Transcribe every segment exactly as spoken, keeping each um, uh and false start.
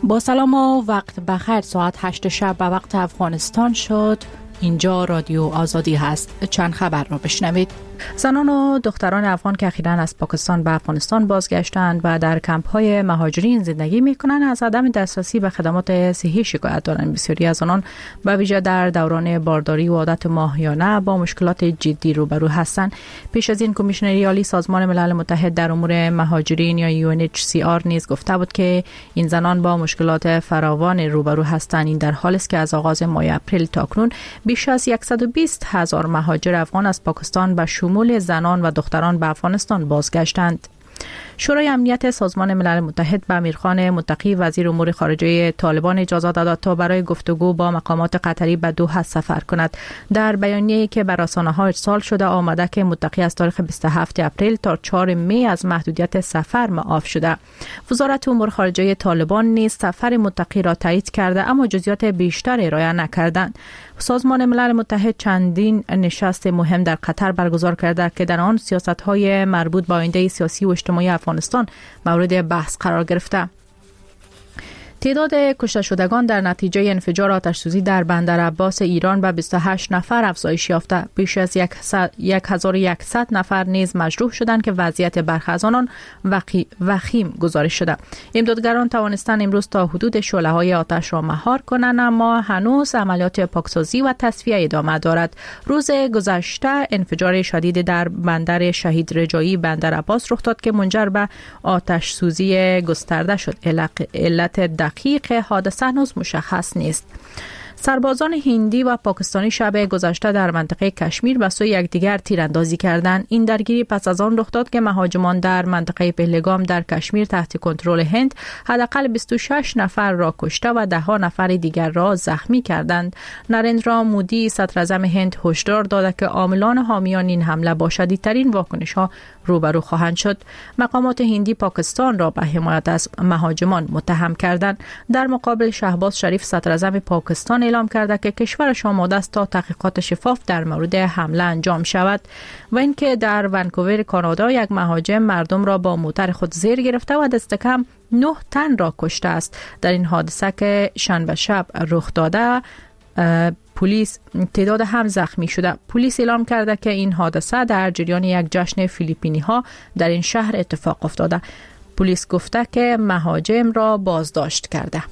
با سلام و وقت بخیر. ساعت هشت شب به وقت افغانستان شد. اینجا رادیو آزادی هست. چند خبر را بشنوید. زنان و دختران افغان که اخیراً از پاکستان به افغانستان بازگشتند و در کمپ‌های مهاجرین زندگی می‌کنند از عدم دسترسی به خدمات صحی شکایت دارند. بسیاری از آنان به ویژه در دوران بارداری و عادت ماهیانه با مشکلات جدی روبرو هستند. پیش از این کمیشنری عالی سازمان ملل متحد در امور مهاجرین یا یو ان اچ سی آر نیز گفته بود که این زنان با مشکلات فراوان روبرو هستند. این در حالی است که از آغاز ماه اپریل تا کنون بیش از صد و بیست هزار مهاجر افغان از پاکستان به شمول زنان و دختران به افغانستان بازگشتند. شورای امنیت سازمان ملل متحد به امیرخان متقی وزیر امور خارجه طالبان اجازه داد تا برای گفتگو با مقامات قطری به دوحه سفر کند. در بیانیه‌ای که به رسانه‌ها ارسال شده آمده که متقی از تاریخ بیست و هفتم اپریل تا چهارم می از محدودیت سفر معاف شده. وزارت امور خارجه طالبان نیز سفر متقی را تایید کرده اما جزئیات بیشتر ارائه نکردند. سازمان ملل متحد چندین نشست مهم در قطر برگزار کرده که در آن سیاست‌های مربوط به آینده سیاسی و اجتماعی افغانستان مورد بحث قرار گرفته. تعداد کشته شدگان در نتیجه انفجار آتش‌سوزی در بندر عباس ایران به بیست و هشت نفر افزایش یافته. بیش از یک هزار و صد نفر نیز مجروح شدند که وضعیت برخی از آنان وخیم گزارش شده. امدادگران توانستند امروز تا حدود شعله‌های آتش را مهار کنند اما هنوز عملیات پاکسازی و تصفیه ادامه دارد. روز گذشته انفجار شدید در بندر شهید رجایی بندر عباس رخ داد که منجر به آتش‌سوزی گسترده شد. علت دقیق حادثه هنوز مشخص نیست. سربازان هندی و پاکستانی شب گذشته در منطقه کشمیر به سوی یکدیگر تیراندازی کردند. این درگیری پس از آن رخ داد که مهاجمان در منطقه پهلگام در کشمیر تحت کنترل هند حداقل بیست و شش نفر را کشته و ده ها نفر دیگر را زخمی کردند. نریندرا مودی صدر اعظم هند هشدار داده که عاملان حامیان این حمله با شدیدترین واکنش‌ها روبرو خواهند شد. مقامات هندی پاکستان را به حمایت از مهاجمان متهم کردند. در مقابل شهباز شریف صدر اعظم پاکستان اعلام کرده که کشورش آماده است تا تحقیقات شفاف در مورد حمله انجام شود و اینکه در ونکوور کانادا یک مهاجم مردم را با موتر خود زیر گرفته و دست کم نه تن را کشته است. در این حادثه که شنبه شب رخ داده پلیس تعداد هم زخمی شده. پلیس اعلام کرده که این حادثه در جریان یک جشن فیلیپینی ها در این شهر اتفاق افتاده. پلیس گفته که مهاجم را بازداشت کرده.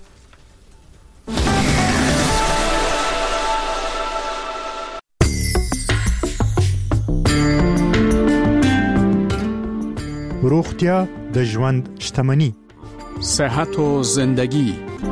روغتیا د ژوند شتمنی. صحت و زندگی.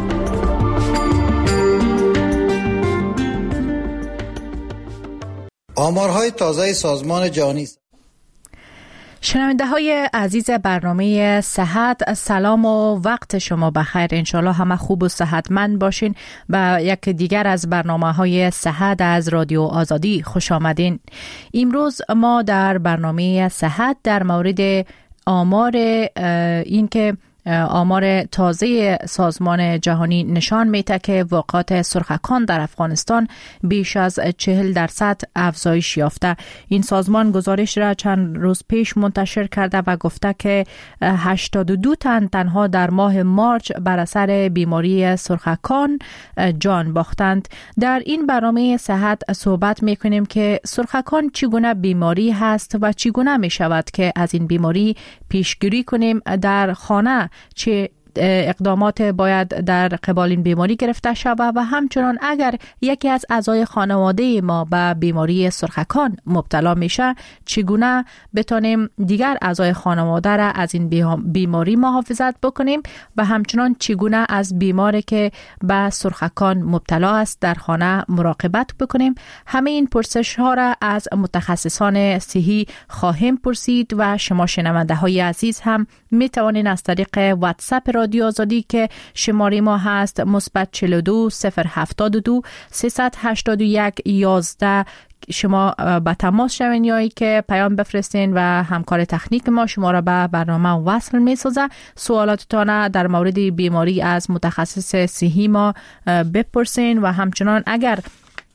آمارهای تازه سازمان جهانی. شنونده های عزیز برنامه صحت، سلام و وقت شما بخیر. انشالله همه خوب و صحتمند باشین. به یک دیگر از برنامه های صحت از رادیو آزادی خوش آمدین. امروز ما در برنامه صحت در مورد آمار این که آمار تازه سازمان جهانی نشان میده که واقعات سرخکان در افغانستان بیش از چهل درصد افزایش یافته. این سازمان گزارش را چند روز پیش منتشر کرده و گفته که هشتاد و دو تن تنها در ماه مارچ بر اثر بیماری سرخکان جان باختند. در این برنامه صحت صحبت میکنیم که سرخکان چگونه بیماری هست و چگونه می شود که از این بیماری پیشگیری کنیم، در خانه چه اقدامات باید در قبال این بیماری گرفته شود و همچنان اگر یکی از اعضای خانواده ما به بیماری سرخکان مبتلا میشه چگونه بتونیم دیگر اعضای خانواده را از این بیماری محافظت بکنیم و همچنان چگونه از بیماری که به سرخکان مبتلا است در خانه مراقبت بکنیم. همه این پرسش ها را از متخصصان صحی خواهیم پرسید و شما شنونده های عزیز هم می توانید از طریق واتساپ رادیو آزادی که شماره ما هست مثبت چهل و دو صفر هفتاد و دو سیصد و هشتاد و یک یازده شما به تماس شوین یا که پیام بفرستین و همکار تکنیک ما شما را به برنامه وصل می سازه. سوالاتتان در مورد بیماری از متخصص صحی ما بپرسین و همچنان اگر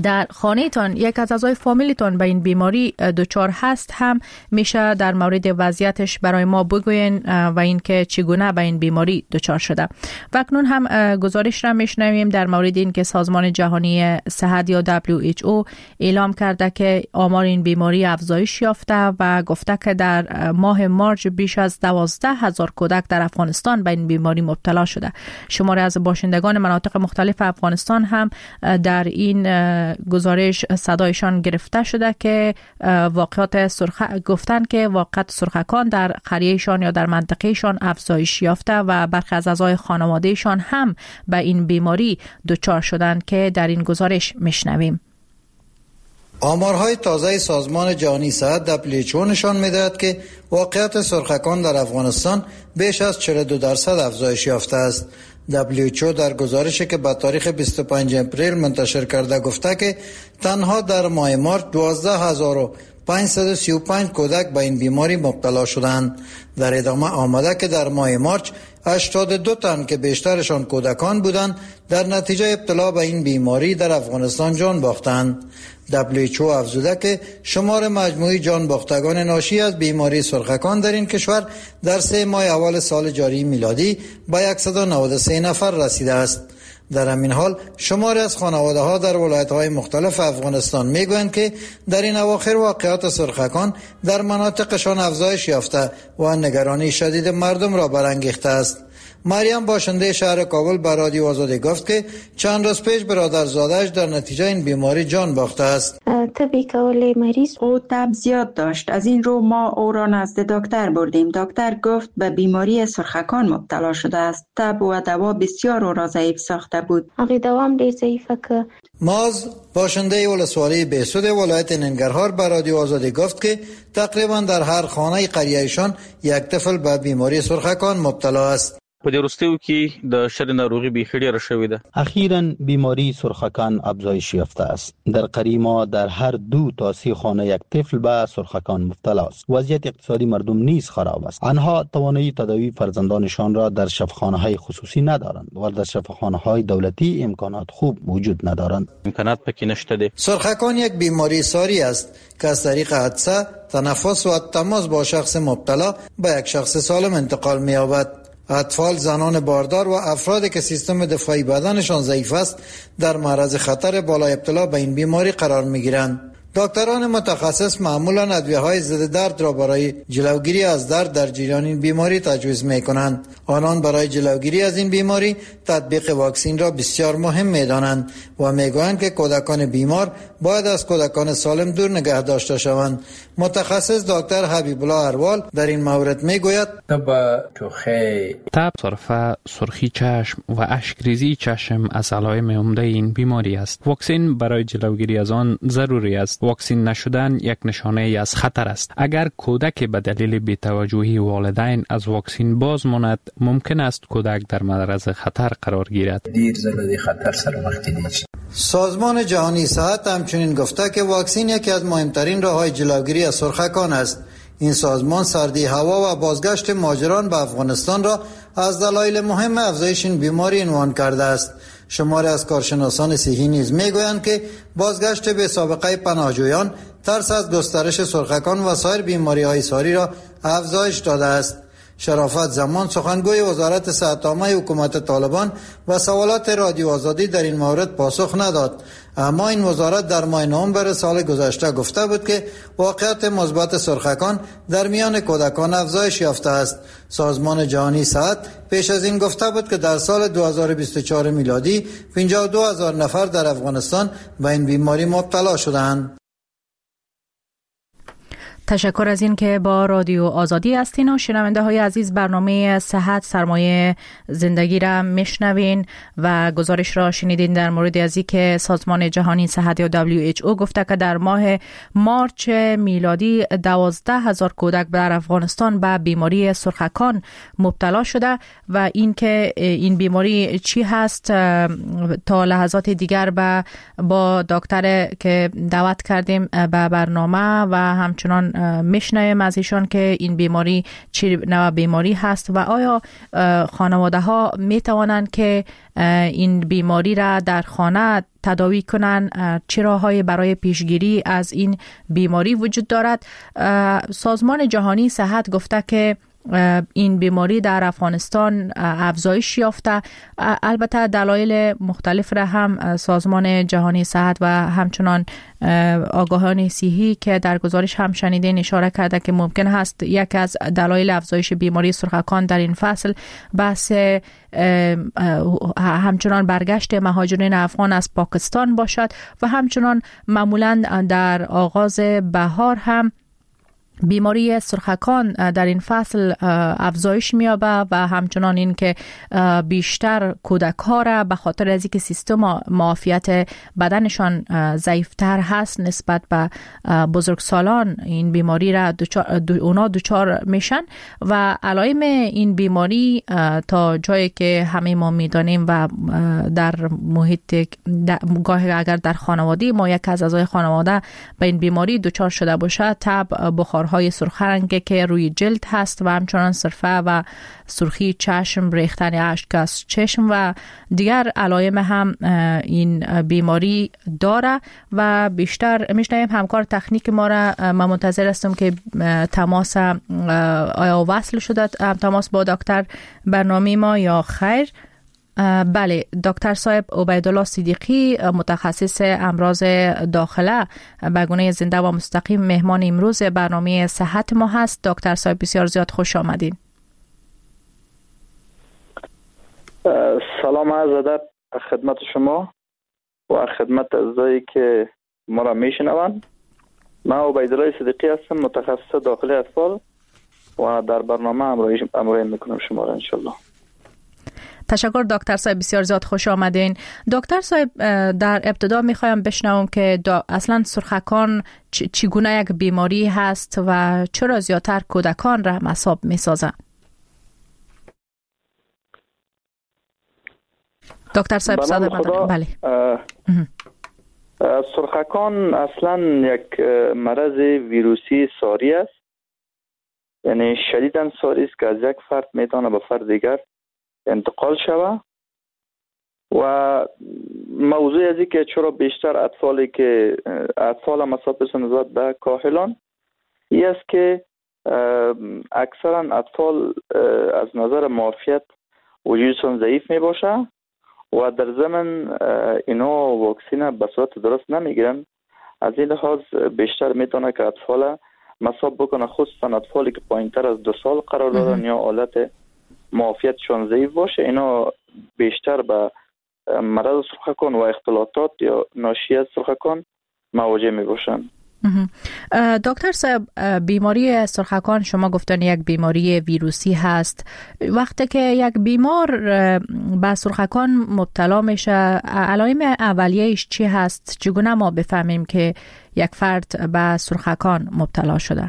در خانه‌تان یک از اعضای فامیلتان به این بیماری دچار هست هم میشه در مورد وضعیتش برای ما بگوین و اینکه چگونه به این بیماری دچار شده. و اکنون هم گزارش را میشنویم در مورد اینکه سازمان جهانی صحت یا دبلیو اچ او اعلام کرده که آمار این بیماری افزایش یافته و گفته که در ماه مارچ بیش از دوازده هزار کودک در افغانستان به این بیماری مبتلا شده. شماری از باشندگان مناطق مختلف افغانستان هم در این گزارش صدایشان گرفته شده که واقعات سرخ گفتن که واقعات سرخکان در قریهشان یا در منطقهشان افزایش یافته و برخی از اعضای خانوادهشان هم به این بیماری دچار شدند که در این گزارش میشنویم. آمارهای تازه سازمان جهانی صحت دبلیو اچ او نشان می‌دهد که واقعیت سرخکان در افغانستان بیش از چهل و دو درصد افزایش یافته است. دبلیو اچ او در گزارشی که به تاریخ بیست و پنجم اپریل منتشر کرده گفته که تنها در ماه مارچ دوازده هزار و پانصد و سی و پنج کودک به این بیماری مبتلا شدند. در ادامه آمده که در ماه مارچ هشتاد و دو تن که بیشترشان کودکان بودند در نتیجه ابتلا به این بیماری در افغانستان جان باختند. دبلیو اچ او افزوده که شمار مجموعی جان باختگان ناشی از بیماری سرخکان در این کشور در سه ماه اول سال جاری میلادی به صد و نود و سه نفر رسیده است. در همین حال شماری از خانواده ها در ولایت های مختلف افغانستان میگویند که در این اواخر واقعات سرخکان در مناطقشان افزایش یافته و نگرانی شدید مردم را برانگیخته است. مریم باشنده شهر کابل به رادیو آزادی گفت که چند روز پیش برادرزاده‌اش در نتیجه این بیماری جان باخته است. طبی کول مریض او تب زیاد داشت. از این رو ما او را نزد دکتر بردیم. دکتر گفت به بیماری سرخکان مبتلا شده است. تب و دوا بسیار او را ضعیف ساخته بود. هغه دوام ډیر ضعیفه که ماز باشنده ولسوالی بهسود ولایت ننگرهار به رادیو آزادی گفت که تقریبا در هر خانه قریه‌شان یک طفل به بیماری سرخکان مبتلا است. په دې وروستیو کې د شر ناروغي بیخي ډېره شوې ده. اخیراً بیماری سرخکان افزایش یافته است. در قریه ما در هر دو تا سه خانه یک طفل به سرخکان مبتلا است. وضعیت اقتصادی مردم نیز خراب است. آنها توانایی تداوی فرزندانشان را در شفاخانه‌های خصوصی ندارند و در شفاخانه‌های دولتی امکانات خوب وجود ندارند. امکانات پکې نشته دي. سرخکان یک بیماری ساری است که از طریق عطسه، تنفس و تماس با شخص مبتلا به یک شخص سالم انتقال می‌یابد. اطفال، زنان باردار و افرادی که سیستم دفاعی بدنشان ضعیف است در معرض خطر بالا ابتلا به این بیماری قرار می‌گیرند. دکتران متخصص معمولا ادویه‌های ضد درد را برای جلوگیری از درد در جریان این بیماری تجویز می‌کنند. آنان برای جلوگیری از این بیماری تطبیق واکسن را بسیار مهم می‌دانند و می‌گویند که کودکان بیمار باید از کودکان سالم دور نگه داشته شوند. متخصص دکتر حبیب الله اروال در این مورد می‌گوید: تب توخی تب، سرفه، سرخی چشم و اشکریزی چشم از علائم عمده این بیماری است. واکسن برای جلوگیری از آن ضروری است. واکسن نشدن یک نشانه از خطر است. اگر کودک به دلیل بی‌توجهی والدین از واکسن باز ماند، ممکن است کودک در معرض خطر قرار گیرد. دیر زده خطر سر وقت دیش. سازمان جهانی صحت همچنین گفته که واکسن یکی از مهمترین راه‌های جلوگیری از سرخکان است. این سازمان سردی هوا و بازگشت مهاجران به افغانستان را از دلایل مهم افزایش این بیماری عنوان کرده است. شماری از کارشناسان صحی نیز میگویند که بازگشت به سابقه پناهجویان ترس از گسترش سرخکان و سایر بیماری‌های ساری را افزایش داده است. شرافت زمان سخنگوی وزارت صحت عامه حکومت طالبان و سوالات رادیو آزادی در این مورد پاسخ نداد، اما این وزارت در ماه نوامبر سال گذشته گفته بود که واقعیت مثبت سرخکان در میان کودکان افزایش یافته است. سازمان جهانی صحت پیش از این گفته بود که در سال دو هزار و بیست و چهار میلادی پنجاه و دو هزار نفر در افغانستان به این بیماری مبتلا شدند. تشکر از این که با رادیو آزادی هستین و شنونده های عزیز برنامه صحت سرمایه زندگی را میشنوین و گزارش را شنیدین در مورد از این که سازمان جهانی صحت یا دبلیو اچ او گفته که در ماه مارچ میلادی دوازده هزار کودک در افغانستان به بیماری سرخکان مبتلا شده و این که این بیماری چی هست تا لحظات دیگر با با دکتر که دعوت کردیم به برنامه و همچنان میشنویم از ایشان که این بیماری چه نوع بیماری هست و آیا خانواده ها می توانند که این بیماری را در خانه تداوی کنند؟ چه راه‌هایی برای پیشگیری از این بیماری وجود دارد؟ سازمان جهانی صحت گفته که این بیماری در افغانستان افزایش یافته. البته دلایل مختلف را هم سازمان جهانی صحت و همچنان آگاهان صحی که در گزارش هم شنیدین اشاره کرده که ممکن است یک از دلایل افزایش بیماری سرخکان در این فصل بحث همچنان برگشت مهاجرین افغان از پاکستان باشد و همچنان معمولا در آغاز بهار هم بیماری سرخکان در این فصل افزایش می‌یابد و همچنان این که بیشتر کودک ها را به خاطر از اینکه سیستم معافیت بدنشان ضعیفتر هست نسبت به بزرگسالان این بیماری را دوچار دو اونا دچار میشن و علائم این بیماری تا جایی که همه ما میدانیم و در محیط گاهی اگر در خانواده ما یک از اعضای خانواده به این بیماری دچار شده باشه، تب، بخار های سرخ رنگی که روی جلد هست و همچنان سرفه و سرخی چشم، ریختن اشک از چشم و دیگر علائم هم این بیماری داره و بیشتر میشنویم همکار تکنیک ما را. ما منتظر هستم که تماس آیا وصل شده تماس با دکتر برنامه ما یا خیر. بله، دکتر صاحب عبیدالله صدیقی متخصص امراض داخله به گونه زنده و مستقیم مهمان امروز برنامه صحت ما هست. دکتر صاحب بسیار زیاد خوش آمدین. سلام عرض ادب خدمت شما و خدمت عزیزایی که ما را میشنوند. من عبیدالله صدیقی هستم، متخصص داخلی اطفال و در برنامه همراهی میکنم شما را انشالله. تشکر دکتر صاحب، بسیار زیاد خوش آمدین. دکتر صاحب، در ابتدا میخوایم بشنوم که اصلا سرخکان چگونه یک بیماری هست و چرا زیادتر کودکان را مصاب میسازه؟ دکتر صاحب ساده خدا. بله. سرخکان اصلا یک مرض ویروسی ساری است، یعنی شدیداً ساری است که از یک فرد میتونه به فرد دیگر انتقال شوه و موضوع ازی که چرا بیشتر اطفالی که اطفال مصاب بشن نسبت به کاهلان این است که اکثرا اطفال از نظر معافیت وجودشان ضعیف می باشه و در ضمن اینا واکسین به صورت درست نمیگیرن. از این لحاظ بیشتر میتونه که اطفال مصاب بکنه، خصوصا اطفالی که پایینتر از دو سال قرار دارن یا حالت معافیتشان ضعیف باشه، اینا بیشتر به مرض سرخکان و اختلاطات یا ناشی از سرخکان مواجه می باشند. دکتر صاحب، بیماری سرخکان شما گفتن یک بیماری ویروسی هست. وقتی که یک بیمار به سرخکان مبتلا میشه، علائم اولیه‌اش چی هست؟ چگونه ما بفهمیم که یک فرد به سرخکان مبتلا شده؟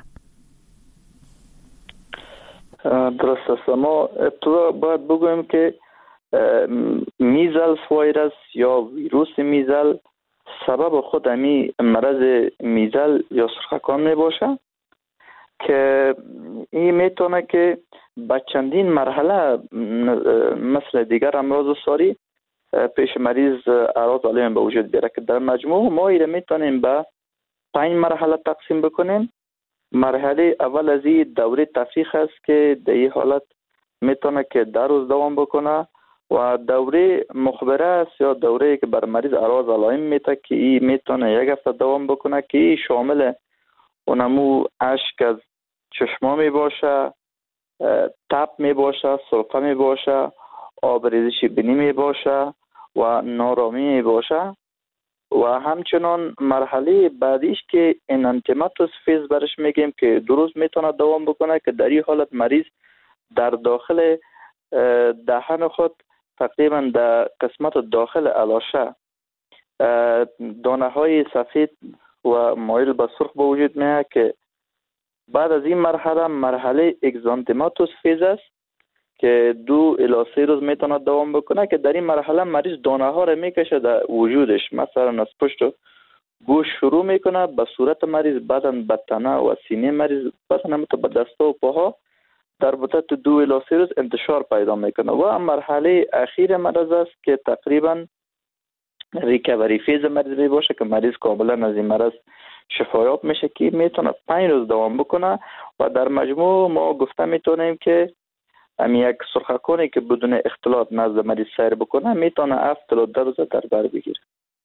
درست است. ما ابتدا باید بگویم که میزلز ویروس یا ویروس میزل سبب خود امی مرض میزل یا سرخکان می باشه که این میتونه که با چندین مرحله مثل دیگر امراض ساری پیش مریض اعراض علائم به وجود بیاره که در مجموع ما ایره میتونیم به پنج مرحله تقسیم بکنیم. مرحله اول از این دوره تفریق است که در این حالت میتونه که در روز دوام بکنه و دوره مخبره است یا دوره که بر مریض اعراض علائم میته که این میتونه یک هفته دوام بکنه که این شامل اونمو اشک از چشما می باشه، تب می باشه، سرفه می باشه، آبریزش بینی می باشه و نارامی می باشه و همچنان مرحله بعدیش که انانتیماتوس فیز برش میگیم که دو روز میتونه دوام بکنه که در این حالت مریض در داخل دهن خود تقریبا در قسمت داخل علاشه دانه های سفید و مایل به سرخ به وجود میاد که بعد از این مرحله مرحله اگزانتیماتوس فیز است که دو الی سه روز میتونه دوام بکنه که در این مرحله مریض دانه ها را میکشه در وجودش، مثلا از پشت و گوش شروع میکنه به صورت مریض، بعداً به تنه و سینه مریض، بعداً به دستا و پاها در مدت دو الی سه روز انتشار پیدا میکنه و مرحله اخیر مرض است که تقریبا ریکاوری فیز مریض می باشه که مریض کاملا از این مرض شفایاب میشه که میتونه پنج روز دوام بکنه و در مجموع ما گفته میتونیم که امی یک سرخکانی که بدون اختلاط نزد مریض سیر بکنه میتونه هفت تا ده روز در بر بگیره.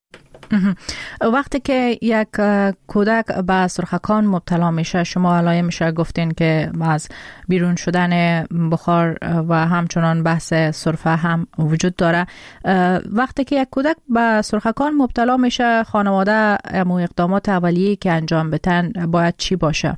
وقتی که یک کودک به سرخکان مبتلا میشه، شما علایمش میشه گفتین که از بیرون شدن بخار و همچنان بحث سرفه هم وجود داره. وقتی که یک کودک به سرخکان مبتلا میشه، خانواده امو اقدامات اولیه‌ای که انجام بدن باید چی باشه؟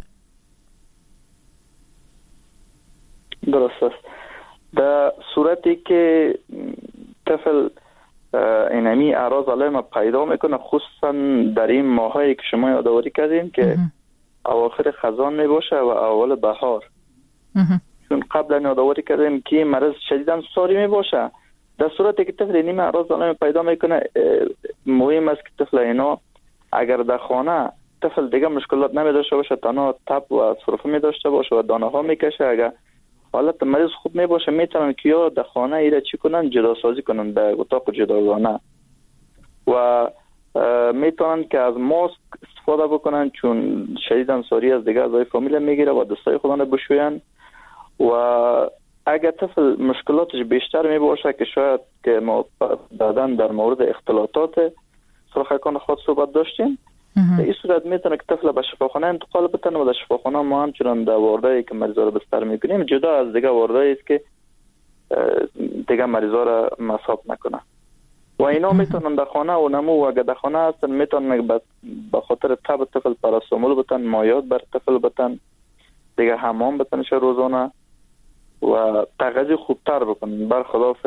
درست است. در صورتی که طفل اینمی اعراض علائم پیدا میکنه، خصوصا در این ماهایی که شما یادآوری کردین که اواخر خزان می باشه و اول بهار، چون قبلا یادآوری کردیم که مرض شدیداً ساری می باشه. در صورتی که طفل اینمی اعراض علائم پیدا میکنه، مهم است که طفل اینا اگر در خانه طفل دیگه مشکلات نمی داشته باشه، تنها تب و سرفه می داشته باشه و دانه ها میکشه، اگر حالت مریض خوب می باشه میتونن که یا در خانه ایره چی کنن، جدا سازی کنن در اتاق جداگانه و میتونن که از ماسک استفاده بکنن، چون شدیداً ساری از دیگه اعضای فامیل میگیره و دستای خودانه بشوین. و اگر طفل مشکلاتش بیشتر می باشه که شاید که ما بعداً در مورد اختلاطات سرخکان خود صحبت داشتیم، در این صورت میتونه که طفل به شفاخانه انتقال بتن و در شفاخانه ما همچنان در وارده‌ای که مریضا رو بستر میکنیم جدا از دیگه وارده‌ای است که دیگه مریضا رو مصاب نکنه و اینا میتونن در خانه و نمو و اگر در خانه هستن میتونن به خاطر تب طفل پاراسیتامول بتن، مایعات بر طفل بتن، دیگه حمام بتنش روزانه و تغذیه خوبتر بکنن. برخلاف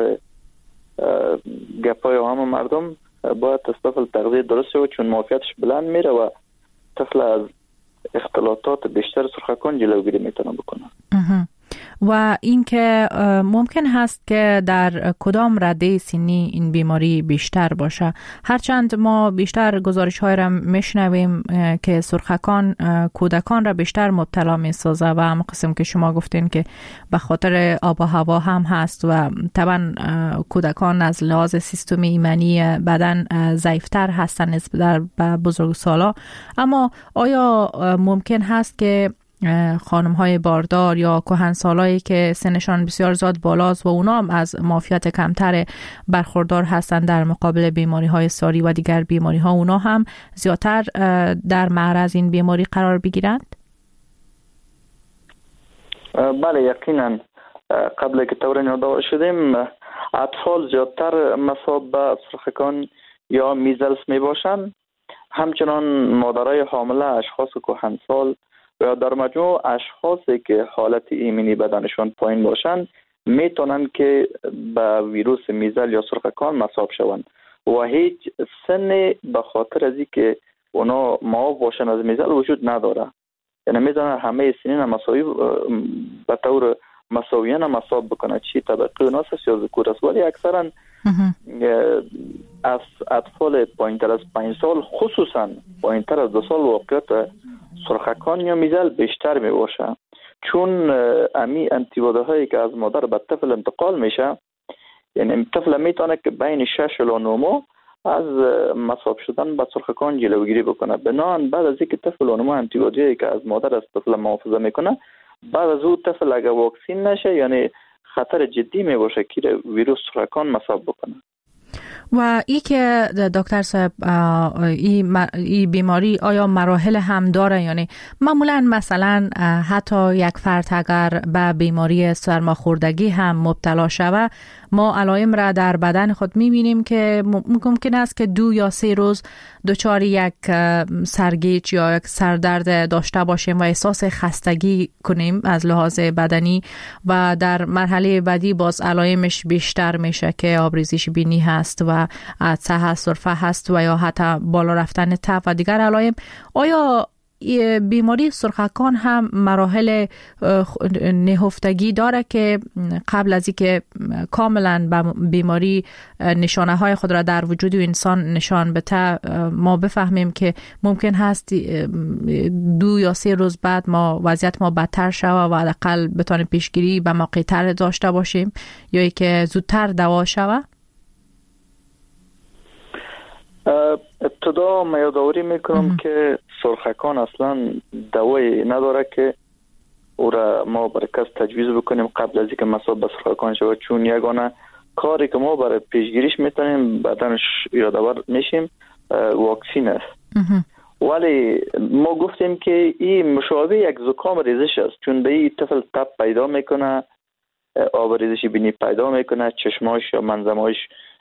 گپای عام مردم باید طفل تغذیه درسته و چون معافیتش بلند میره و طفل از اختلاطات بیشتر سرخکان جلوگیری میتونه بکنه. و این که ممکن هست که در کدام رده سنی این بیماری بیشتر باشه؟ هرچند ما بیشتر گزارش های را میشنویم که سرخکان کودکان را بیشتر مبتلا میسازه و هم قسم که شما گفتین که به خاطر آب و هوا هم هست و طبعا کودکان از لحاظ سیستم ایمنی بدن ضعیفتر هستن نسبت به بزرگسالا. اما آیا ممکن هست که خانم های باردار یا کهنسالایی که سنشان بسیار زیاد بالاست و اونا هم از معافیت کمتر برخوردار هستند در مقابل بیماری های ساری و دیگر بیماری ها، اونا هم زیادتر در معرض این بیماری قرار بگیرند؟ بله یقینا. قبل که طور یادآور شدیم اطفال زیادتر مصاب به سرخکان یا میزلز می باشن، همچنان مادرای حامله، اشخاص کهنسال و در مجموع اشخاصی که حالت ایمنی بدنشان پایین باشند میتونن که به ویروس میزل یا سرخکان مصاب شوند و هیچ سن به خاطر از اینکه اونا معاف باشن از میزل وجود نداره. یعنی میتونن همه سنین مساوی به طور مساویانه مصاب بکنه، چی طبقه اوناس است یا ذکور است، ولی اکثرا از اطفال پایینتر از پنج سال خصوصا پایینتر از دو سال واقعیت سرخکان یا میزل بیشتر می باشه، چون امی انتیبادی هایی که از مادر به طفل انتقال میشه، یعنی طفل میتونه که بین شش الی نه ماه از مصاب شدن به سرخکان جلوگیری بکنه. بنابراین بعد از اینکه طفل اونم انتیبادی هایی که از مادر از طفل محافظت میکنه، بعد از اون طفل اگر واکسین نشه یعنی خطر جدی می باشه که ویروس سرخکان مصاب بکنه. و ای که دکتر صاحب ای, ای بیماری آیا مراحل هم داره؟ یعنی معمولا مثلا حتی یک فرد اگر به بیماری سرماخوردگی هم مبتلا شود، ما علائم را در بدن خود میبینیم که ممکن است که دو یا سه روز دچار یک سرگیج یا یک سردرد داشته باشیم و احساس خستگی کنیم از لحاظ بدنی و در مرحله بعدی باز علائمش بیشتر میشه که آبریزش بینی هست و عطسه هست، سرفه هست و یا حتی بالا رفتن تب و دیگر علائم. آیا بیماری سرخکان هم مراحل نهفتگی داره که قبل از اینکه کاملا بیماری نشانه های خود را در وجود انسان نشان بده ما بفهمیم که ممکن هست دو یا سه روز بعد ما وضعیت ما بدتر شود و حداقل بتونیم پیشگیری به موقع تر داشته باشیم یا اینکه زودتر دوا شود. ابتدا ما یادآوری میکنم که سرخکان اصلا دوایی نداره که او را ما برای کس تجویز بکنیم قبل از اینکه مصاب به سرخکان شود، چون یگانه کاری که ما برای پیشگیریش میتونیم بدنش یادآور میشیم واکسین است. ولی ما گفتیم که این مشابه یک زکام ریزش است، چون به این طفل تب پیدا میکنه، آب ریزشی بینی پیدا میکنه، چشماش یا منظماش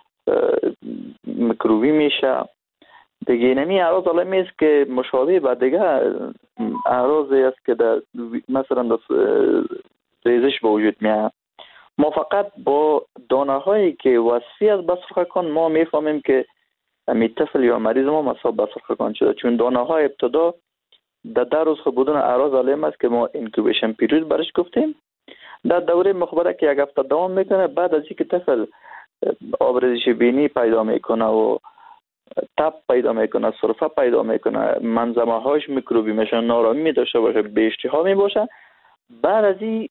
میکروبی میشه دیگه. نمی اعراض علمی است که مشابه با دیگه اعراضی است که در مثلا در ریزش به وجود میاد. ما فقط با دانه هایی که وصفی از به سرخکان ما میفهمیم که می طفل یا مریض ما مصاب به سرخکان شده، چون دانه های ابتدا در ده روز خود بودن اعراض علمی است که ما اینکوبیشن پیریود برش گفتیم. در دوره مخبره که یک هفته دوام میکنه، بعد از اینکه طفل آبریزش بینی پیدا میکنه و تب پیدا میکنه، سرفه پیدا میکنه، منظمه هاش میکروبی میشه، نارامی میداشته باشه، بیشتها میباشه، بعد از این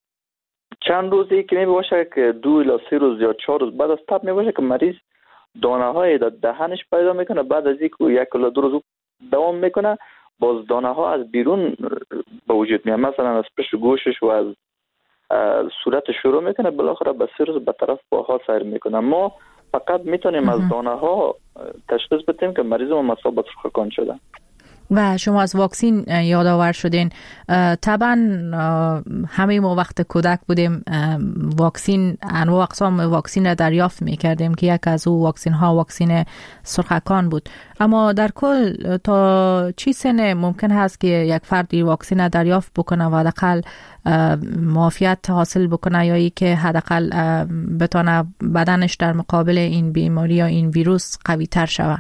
چند روزی که میباشه که دو الی سه روز یا چهار روز بعد از تب میباشه که مریض دانه های در دهنش پیدا میکنه. بعد از اینکه یک الی دو روز دوام میکنه باز دانه ها از بیرون به وجود میاد، مثلا از پشت گوشش و از صورت شروع میکنه، بالاخره به سه روز به طرف پاها سیر میکنه. ما فقط میتونیم از دانه ها تشخیص بدیم که مریض ما مصاب به سرخکان شده. و شما از واکسین یادآور شدین. طبعا همه ما وقت کودک بودیم واکسین انواع اقسام واکسین را دریافت میکردیم که یک از او واکسین ها واکسین سرخکان بود. اما در کل تا چی سن ممکن هست که یک فردی واکسین را دریافت بکنه و حداقل معافیت حاصل بکنه یا ای که حداقل بتونه بدنش در مقابل این بیماری یا این ویروس قوی تر شود؟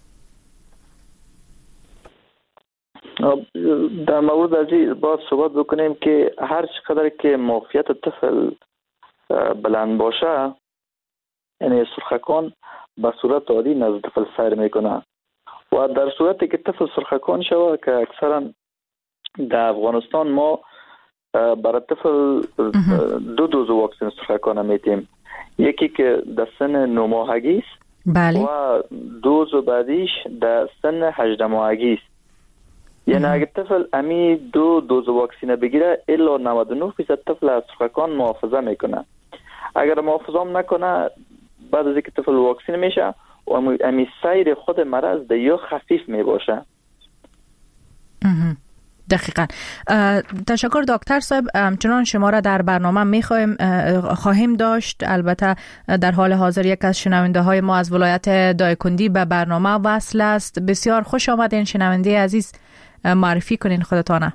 در مورد از این باید صحبت بکنیم که هر چقدر که معافیت طفل بلند باشه، یعنی سرخکان به صورت عادی نزد طفل سیر میکنه و در صورتی که طفل سرخکان شود که اکثرا در افغانستان ما برای طفل دو دوز واکسن سرخکان میتیم، یکی که در سن نه ماهگی است بله. و دوز بعدیش در سن هجده ماهگی است. یعنی اگه طفل امی دو دوز واکسینه بگیره الا نود و نه درصد طفل از سرخکان محافظه میکنه. اگر محافظه هم نکنه بعد از اینکه طفل واکسینه میشه و امی سیر خود مرض ده یا خفیف میباشه. دقیقاً. تشکر دکتر صاحب. چنان شما را در برنامه میخوایم خواهیم داشت. البته در حال حاضر یک از شنونده های ما از ولایت دایکندی به برنامه وصل است. بسیار خوش آمدین شنونده عزیز، معرفی کنین خودتانه.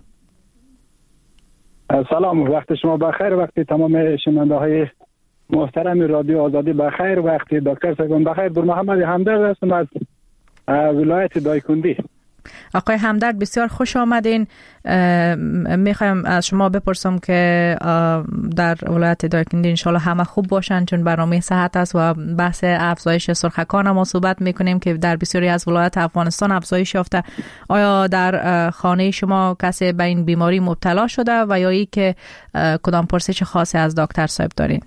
سلام، وقت شما بخیر، وقت تمام شنونده های محترم رادیو آزادی بخیر، وقت دکتر صاحب بخیر. در محمد همدرد هستم از ولایت دایکندی. آقای همدرد بسیار خوش آمدین. میخوایم از شما بپرسم که در ولایت دایکندی انشالله همه خوب باشن، چون برنامه صحت است و بحث افزایش سرخکان ما صحبت میکنیم که در بسیاری از ولایت افغانستان افزایش یافته. آیا در خانه شما کسی به این بیماری مبتلا شده و یا ای که کدام پرسش خاصی از دکتر صاحب دارین؟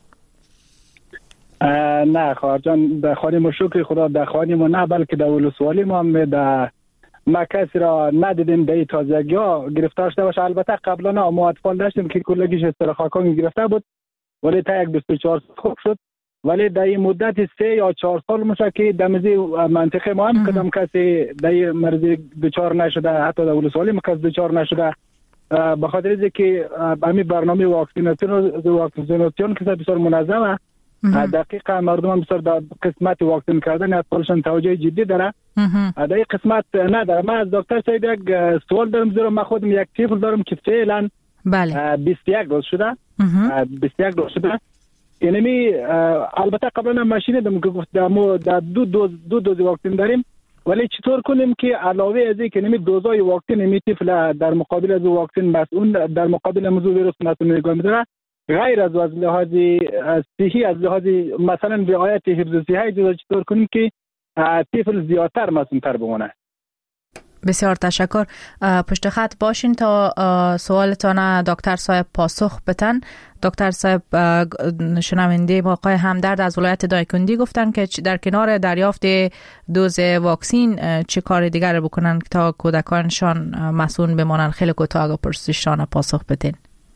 نه خواهر جان، در خانه ما شکر خدا، در خانه ما نه، بلکه در ولسوالی ما هم در ما کسی را ندیدیم در تازگی ها گرفتار شده باشه. البته قبلا نه، ما اطفال داشتیم که کلگیش سرخکان گرفته بود ولی تا یک بیست و چهار سال خوب شد، ولی در این مدت سه یا چهار سال میشه که در مزی منطقه ما هم کدام کسی در این مرض دچار نشده، حتی در ولسوالی ما کسی دچار نشده، به خاطر اینکه همین برنامه واکسیناسیون واکسیناسیون که بسیار منظمه، دقیقا مردم هم بسیار در قسمت واکسین کردن اطفالشان توجه جدی داره. در این قسمت نداره. من از دکتر صاحب یک سوال دارم، زیرا من خودم یک طفل دارم که فعلا بله بیست و یک روز شده بیست و یک روز شده. یعنی البته قبلا ماشین دادم که گفت در دو دوز دو دوز واکسن داریم، ولی چطور کنیم که علاوه از این که نمی دوزای واکسن نمی طفل در مقابل از واکسن مسئول در مقابل موضوع ویروس مسئول نگاه می‌داره، غیر از از لحاظ صحی از لحاظ مثلا رعایت حفظ صحی چطور کنیم که طفل زیادتر مسئول‌تر بمونه. بسیار تشکر. پشت خط باشین تا سوالتان دکتر صاحب پاسخ بتن. دکتر صاحب شنونده آقای همدرد از ولایت دایکندی گفتن که در کنار دریافت دوز واکسین چه کار دیگر بکنن تا کودکانشان مسئول بمانن؟ خیلی کوتاه پرسششان پاسخ بدین.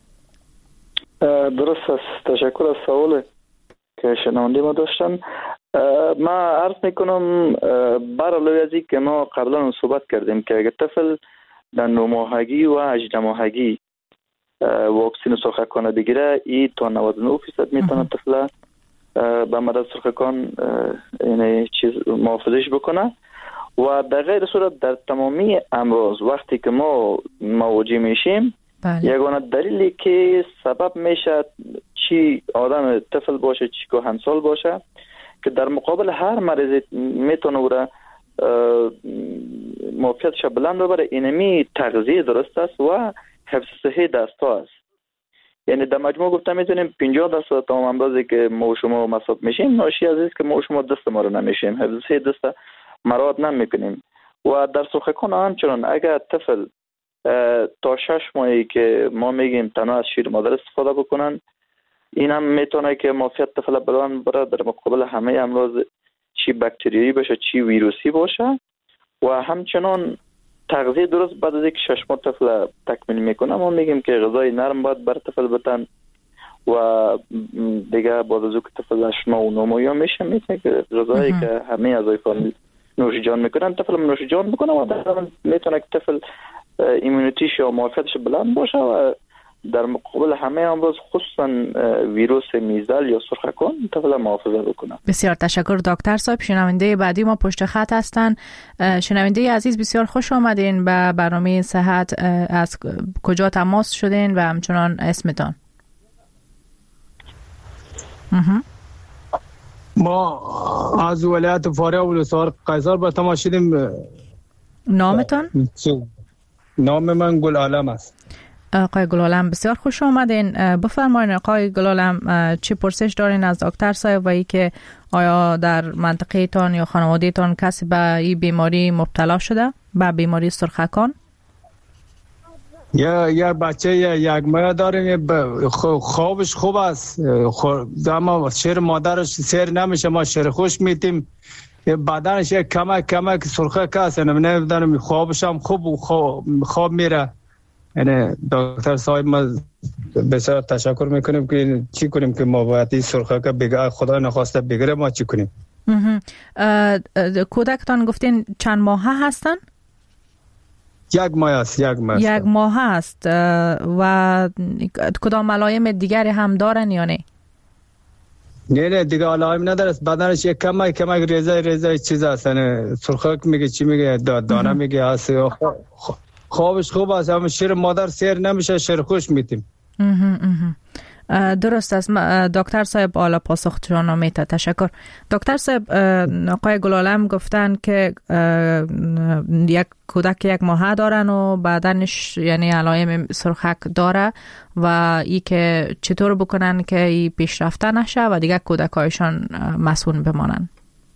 درست است. تشکر از سوال که شنونده ما داشتن. ما عرض میکنم بر علاوه از این که ما قبلا صحبت کردیم که اگر طفل در نه ماهگی و هجده ماهگی واکسن سرخکان بگیره، این تا نود و نه درصد میتونه طفل به مرض سرخکان یعنی چیز محافظش بکنه. و در غیر صورت در تمامی امراض وقتی که ما مواجه میشیم، یگانه دلیلی که سبب میشه چی آدم طفل باشه چی کهنسال باشه که در مقابل هر مریض میتونه او را معافیتش بلند ببره، اینمی تغذیه درست است و حفظ صحی دست ها است. یعنی در مجموع گفته میتونیم پنجاه درصد تمام امراضی که ما و شما مصاب میشیم ناشی از است که ما و شما دست ما رو نمیشیم، حفظ صحی دست مراد نمیکنیم. و در سرخکان همچنان اگر طفل تا شش ماهی که ما میگیم تنها از شیر مادر استفاده بکنن، این هم میتونه که معافیت طفل بلند بره در مقابل همه امراض چی باکتریایی باشه چی ویروسی باشه. و همچنان تغذیه درست بعد از اینکه شش ماه طفل تکمیل میکنه ما میگیم که غذای نرم باید بر طفل بدن و دیگه بعد از اینکه طفل هشت ماه و نه ماه میشه میتونه که غذایی که همه اعضای فامیل نوش جان میکنن طفل نوش جان میکنه و در میتونه که طفل ایمونیتیش یا معافیتش بلند باشه و در مقابل همه امراض خصوصا ویروس میزل یا سرخکان طفل محافظت بکنه. بسیار تشکر دکتر صاحب. شنونده بعدی ما پشت خط هستن. شنونده عزیز بسیار خوش آمدین به برنامه صحت. از کجا تماس شدین و همچنان اسمتان؟ ما از ولایت فاریاب و ولسوالی قیصر به تماس شدیم. نامتان؟ نام من گل عالم است. آقای گلالم بسیار خوش آمدین. بفرمایید آقای گلالم چی پرسش دارین از دکتر صاحب و ای که آیا در منطقه تان یا خانواده تان کسی به این بیماری مبتلا شده، به بیماری سرخکان؟ یا یا بچه یا یک ماه داریم، خوابش خوب است، اما شیر مادرش سیر نمیشه، ما شیر خوش میتیم، بدنش یک کمک کمک سرخک است، نمیدونم خوابش هم خوب خواب, خواب میره. یعنی دکتر صاحب ما بسیار تشکر میکنیم که چی کنیم که ما باید این سرخک بگه خدا نخواسته بگیره، ما چی کنیم؟ کودکتان گفتین چند ماه هستن؟ یک ماه است. یک ماه است. یک ماه است. و کدام علائم دیگری هم دارن یا نه؟ نه نه دیگه علائم نداره، بدنش یک کمک کمک ریزه ریزه چیز است، یعنی سرخک میگه چی میگه دانه میگه هست، خوابش خوب است، اما شیر مادر سیر نمیشه، شیر خوش میتیم. درست است. دکتر صاحب آلا پاسخ شما میته. تشکر. دکتر صاحب آقای گلالم گفتن که یک کودک یک ماه دارن و بدنش یعنی علائم سرخک داره و ای که چطور بکنن که ای پیشرفته نشه و دیگه کودکایشان مسئول بمانن.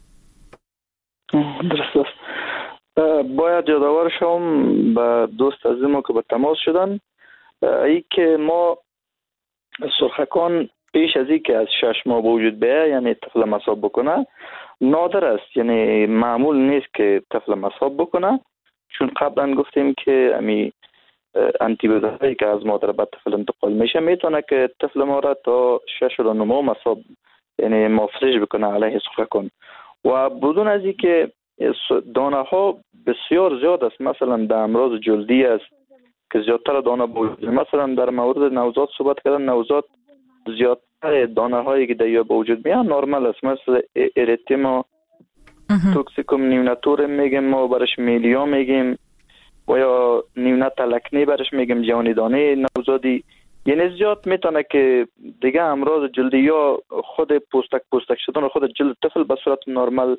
درست است. باید یادآور شم به دوست عزیز ما که به تماس شدن ای که ما سرخکان پیش از این که از شش ماه به وجود بیاید یعنی طفل مصاب بکنه نادر است، یعنی معمول نیست که طفل مصاب بکنه، چون قبلا گفتیم که امی آنتی بدهایی که از مادر به طفل انتقال میشه میتونه که طفل ما را تا شش و نه ماه مصاب یعنی محافظش بکنه علیه سرخکان. و بدون از این که دانه ها بسیار زیاد است، مثلا در امراض جلدی است که زیادتر دانه بود، مثلا در مورد نوزاد صحبت کردن، نوزاد زیادتر دانه هایی که در به وجود میان نرمال است، مثل اریتما توکسیکوم نیوناتور میگیم ما برش میلیا میگیم و یا نیونات لکنی برش میگیم جوانی دانه نوزادی، یعنی زیاد میتونه که دیگه امراض جلدی یا خود پوستک پوستک شدن خود جلد طفل به صورت نرمال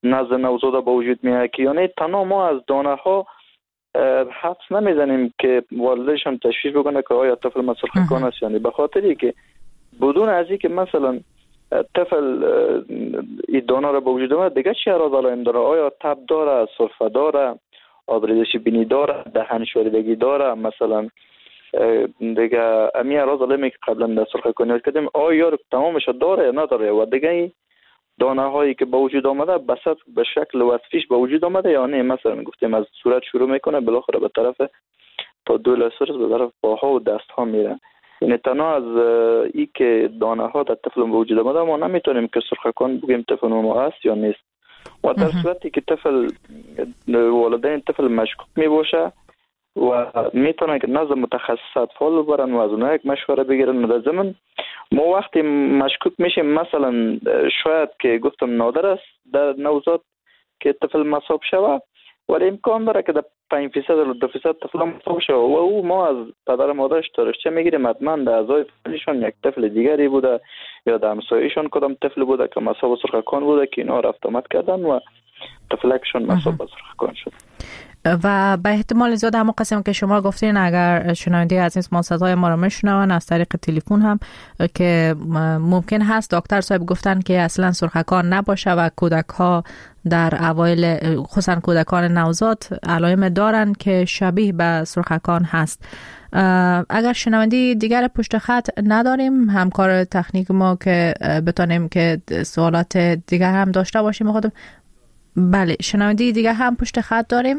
نزد نوزاد به وجود میاد که یعنی تنها ما از دانه ها حدس نمیزنیم که والدشان تشخیص بکنه که آیا طفل ما سرخکان است یعنی، به خاطری که بدون از اینکه مثلا طفل این دانه را به وجود آمد دیگه چی اراز علائم داره؟ آیا تب داره، سرفه داره، آبریزش بینی داره، دهن شوریدگی داره، مثلا دیگه امی اراز علائمی که قبلا در سرخکانی کردیم آیا تمامش داره یا نداره؟ و دیگه دانه هایی که به وجود آمده بسط به شکل وصفیش به وجود آمده یا نه؟ مثلا گفتیم از صورت شروع میکنه بالاخره به طرف تا دو لسرس به طرف پاها و دست ها میره. یعنی تنها از ای که دانه ها در طفل به وجود آمده ما نمیتونیم که سرخکان بگیم طفل ما است یا نیست. و در صورتی که طفل والدین طفل مشکوک می باشه و میتونن که نزد متخصص اطفال ببرن و از اونها یک مشوره بگیرن. در ضمن ما وقتی مشکوک میشیم مثلا شاید که گفتم نادر است در نوزاد که طفل مصاب شوه، ولی امکان داره که در پنج فیصد یا دو فیصد طفل مصاب شوه و او ما از پدر و مادرش تاریخچه میگیریم حتما در اعضای فامیلشان یک طفل دیگری بوده یا در همسایه‌شان کدام طفل بوده که مصاب سرخکان بوده که اینا رفت آمد کردن و طفلکشون مصاب سرخکان شد. و به احتمال زیاد همون قسم که شما گفتین اگر شنونده عزیز ما صدای ما رو میشنون از طریق تلفن هم که ممکن هست دکتر صاحب گفتن که اصلا سرخکان نباشه و کودک ها در اوایل خصوصا کودکان نوزاد علائم دارن که شبیه به سرخکان هست. اگر شنونده دیگر پشت خط نداریم همکار تکنیک ما که بتونیم که سوالات دیگر هم داشته باشیم خودم. بله شنونده دیگه هم پشت خط داریم.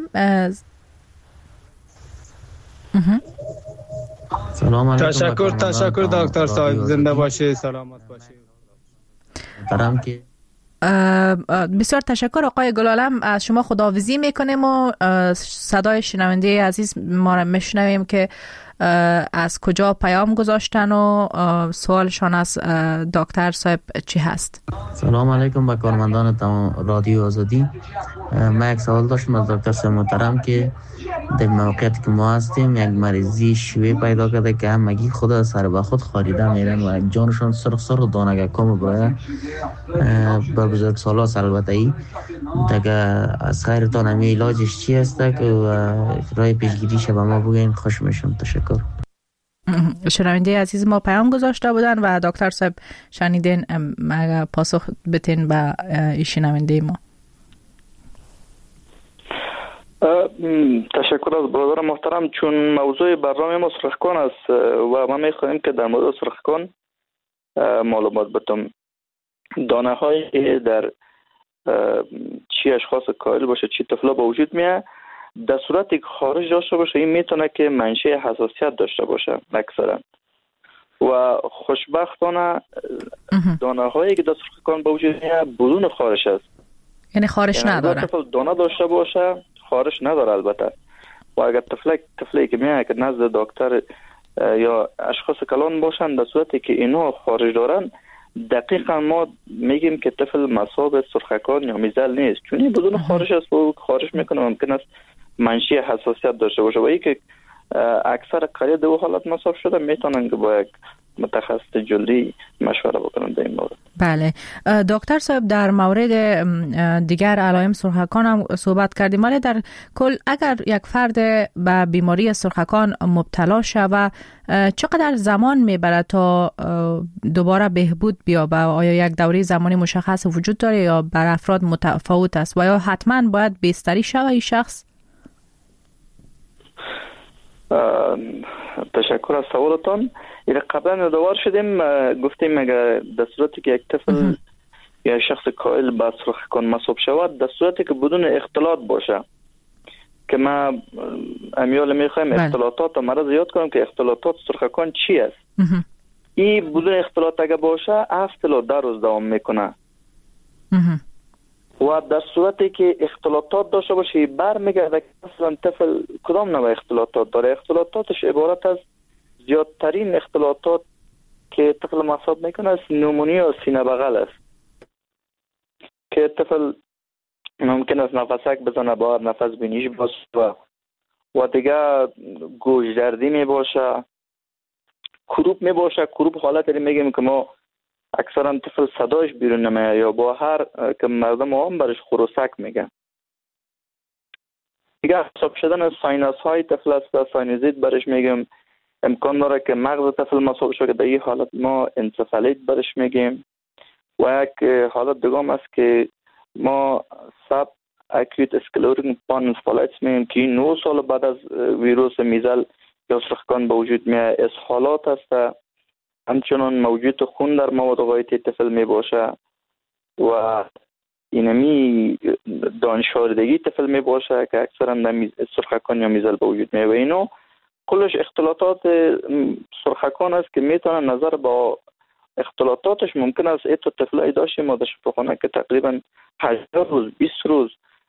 سلام علیکم. تشکر تشکر دکتر صاحب، زنده باشی، سلامت باشی. درم که بسیار تشکر آقای گلالم، از شما خداحافظی میکنیم و صدای شنونده عزیز ما را میشنویم که از کجا پیام گذاشتن و سوالشان از دکتر صاحب چی هست. سلام علیکم به کارمندان تمام رادیو آزادی. من یک سوال داشتم از دکتر صاحب محترم که در موقعیتی که ما هستیم یک مریضی شیوه پیدا کرده که همگی خود سر به خود خاریده میرن و جانشان سرخ سرخ دانگه کم باید بر بزرگ سالاس. البته ای دیگه از خیرتان همی علاجش چی هسته که رای پیشگیریش به ما بگین خوش میشم. تشکر. شنونده عزیز ما پیام گذاشته بودن و دکتر صاحب شنیدین اگر پاسخ بتین به این شنونده ما. تشکر از برادر محترم. چون موضوع برنامه ما سرخکان است و ما میخواهیم که در مورد سرخکان معلومات بدم. دانه هایی در چی اشخاص کائل باشه چی طفلا با وجود میاد در صورتی که خارج داشته باشه این میتونه که منشأ حساسیت داشته باشه اکثرا و خوشبختانه دانه هایی که در سرخکان با وجود میاد بدون خارش است، یعنی خارش یعنی نداره. طفل دانه داشته باشه خارش نداره البته. و اگر طفل طفلی که میاد که نزد دکتر یا اشخاص کلان باشن در صورتی که اینا خارج دارن دقیقا ما میگیم که طفل مصاب سرخکان یا میزل نیست، چون این بدون خارش است و خارش میکنه ممکن است منشأ حساسیت داشته باشه و ای که اکثر قریب دو حالت مصاب شده میتونن که با یک متخصص جلدی مشوره بکنن در این مورد. بله دکتر صاحب در مورد دیگر علائم سرخکان هم صحبت کردیم، ولی در کل اگر یک فرد به بیماری سرخکان مبتلا شود چقدر زمان میبره تا دوباره بهبود بیابه؟ آیا یک دوره زمانی مشخص وجود داره یا بر افراد متفاوت است و یا حتما باید بستری شود این شخص؟ تشکر از سوالتان. این قبلا دوار شدیم گفتیم اگر در صورتی که یک طفل یا شخص کائل به سرخکان مصاب شود در صورتی که بدون اختلاط باشه که ما امیال میخوایم اختلاطات و مرض یاد کنم که اختلاطات سرخکان چی است. این بدون اختلاط اگر باشه هفت تا ده روز دوام میکنه و در صورتی که اختلاطات داشته باشه برمیگرده که مثلا طفل کدام نوع اختلاطات داره. اختلاطاتش عبارت از زیادترین اختلاطات که طفل مصاب میکنه است نومونیا و سینه بغل است که طفل ممکن است نفسک بزنه باید نفس بینیش باشه و و دیگه گوش دردی می باشه، کروب می باشه. کروب حالت داریم میگیم که ما اکثرا طفل صداش بیرون نمیاد یا با هر که مردم عام برش خروسک میگن. دیگه حساب شدن ساینوس های طفل است، ساینوزیت برش میگیم. امکان داره که مغز طفل مصاب شده که در این حالت ما انسفالیت برش میگیم. و یک حالت دیگه است که ما سب اکیوت اسکلروتیک پانسفالایتس میگیم که نه سال بعد از ویروس میزل یا سرخکان به وجود میاد. اسهالات است، همچنان موجود خون در مواد غایطی طفل می باشه و اینمی دانشاردگی طفل می باشه که اکثرا در سرخکان یا میزل به وجود میاد. و اینو کلش اختلاطات سرخکان است که میتونه نظر با اختلاطاتش ممکن است ایتو طفلای داشتیم ما در شفاخانه که تقریبا هشتاد روز بیست روز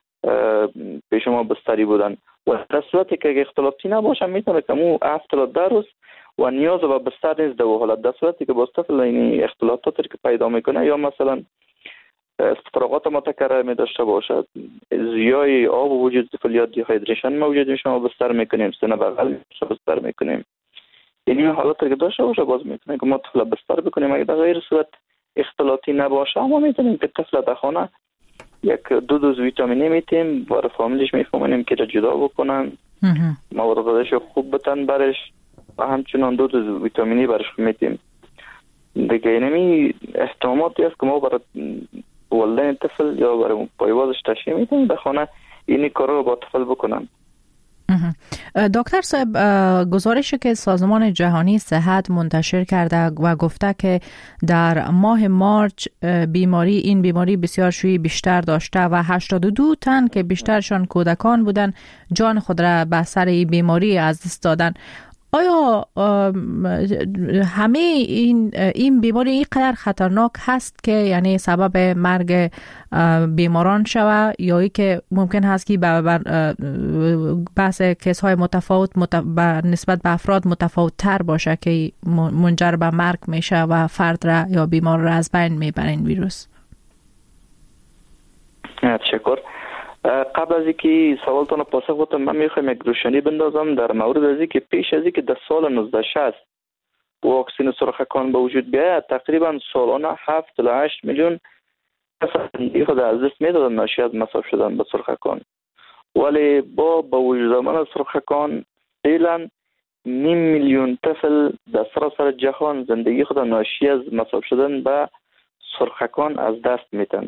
پیش ما بستری بودن و در صورتی که اختلاطی نباشه میتونه که مو هفتاد ده روز و نیاز به بستر نیست در حالت. در صورتی که با طفل این اختلاطاتی که پیدا میکنه یا مثلا استفراغات متکرر می داشته باشد، زیای آب وجود طفل یا دیهایدریشن موجود میشه ما بستر میکنیم، سینه بغل بستر میکنیم. این حالتی که داشته باشه باز میتونیم که ما طفل بستر بکنیم. اگه در غیر صورت اختلاطی نباشه ما میتونیم که طفل در خانه یک دو دوز ویتامینی میتیم برای فامیلش میفهمونیم که را جدا بکنن، مواد غذایش خوب بتن برش و همچنان دو دوز ویتامینی برش میتیم. دیگه اینمی احتماماتی است که ما برای والدین طفل یا برای پایوازش تشریح میتیم در خانه اینی کار رو با طفل بکنن. دکتر صاحب، گزارشی که سازمان جهانی صحت منتشر کرده و گفته که در ماه مارچ بیماری این بیماری بسیار شیوع بیشتر داشته و هشتاد و دو تن که بیشترشان کودکان بودن جان خود را به سر این بیماری از دست دادن. آیا همه این این بیماری اینقدر خطرناک هست که یعنی سبب مرگ بیماران شوه یا ای که ممکن هست که بحث کیس های متفاوت نسبت به افراد متفاوت تر باشه که منجر به مرگ میشه و فرد را یا بیمار را از بین میبره این ویروس؟ تشکر. قبل از اینکه سوالتون رو پاسخ بدم من میخوایم یک روشنی بندازم در مورد از اینکه پیش از اینکه در سال نوزده شصت واکسن سرخکان به وجود بیاید تقریبا سالانه هفت تا هشت میلیون زندگی خود از دست میدادن ناشی از مصاب شدن به سرخکان، ولی با به وجود آمدن سرخکان فعلا نیم میلیون طفل در سراسر جهان زندگی خود ناشی از مصاب شدن به سرخکان از دست میدن.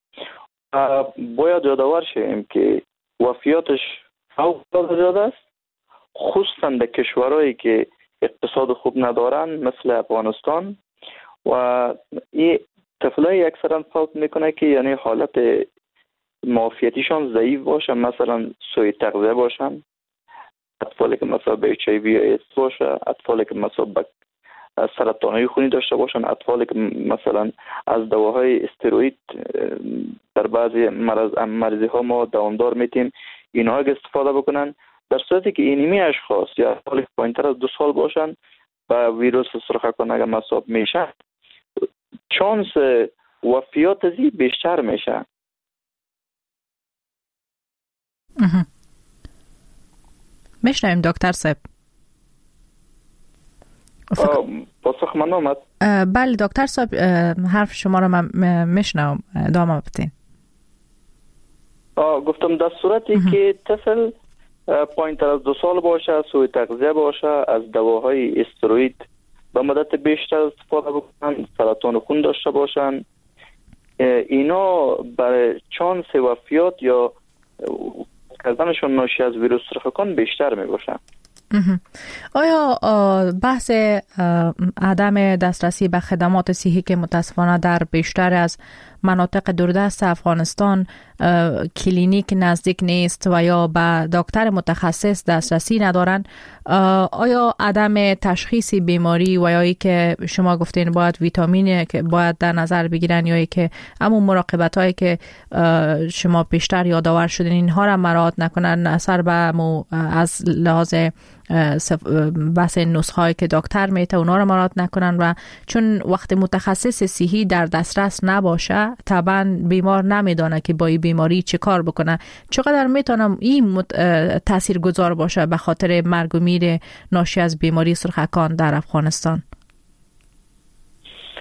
باید یادآور شیم که وفیاتش فوق زیاده است، خصوصا در کشورهایی که اقتصاد خوب ندارن مثل افغانستان و این طفلای اکثرا فوت میکنه که یعنی حالت معافیتیشان ضعیف باشه، مثلا سوء تغذیه باشن، اطفالی که مثلا به اچ آی وی ایدز باشه، اطفالی که مثلا به سرطانهای خونی داشته باشن، اطفالی که مثلا از دواهای استروئید در بعضی مرض مریضی ها ما دوامدار میتیم اینها اگه استفاده بکنن، در صورتی که اینمی اشخاص یا اطفالی که پایینتر از دو سال باشن و ویروس سرخکان اگه مصاب میشن چانس وفیات ازی بیشتر میشه. میشنویم دکتر صاحب. پاسخ من آمد؟ بله دکتر صاحب، حرف شما رو من میشنوم، ادامه بدین. گفتم در صورتی که طفل پایینتر از دو سال باشه، سوء تغذیه باشه، از دواهای استروئید به مدت بیشتر استفاده بکنن، سرطان خون داشته باشن، اینا برای چانس وفیات یا کردنشون ناشی از ویروس سرخکان بیشتر می باشن. آیا بحث عدم دسترسی به خدمات صحی که متاسفانه در بیشتر از مناطق دوردست افغانستان کلینیک نزدیک نیست و یا به دکتر متخصص دسترسی ندارن، آیا عدم تشخیص بیماری و یا ای که شما گفتین باید ویتامین که باید در نظر بگیرن یا ای که همون مراقبت هایی که شما پیشتر یادآور شدین اینها را مراعات نکنن، اثر به مو از لحاظ بحث نسخه هایی که دکتر میته اونا را مراعات نکنن و چون وقت متخصص صحی در دسترس نباشه طبعا بیمار نمیدانه که با این بیماری چه کار بکنه، چقدر میتونم این مت... تأثیر گذار باشه به خاطر مرگ و میر ناشی از بیماری سرخکان در افغانستان؟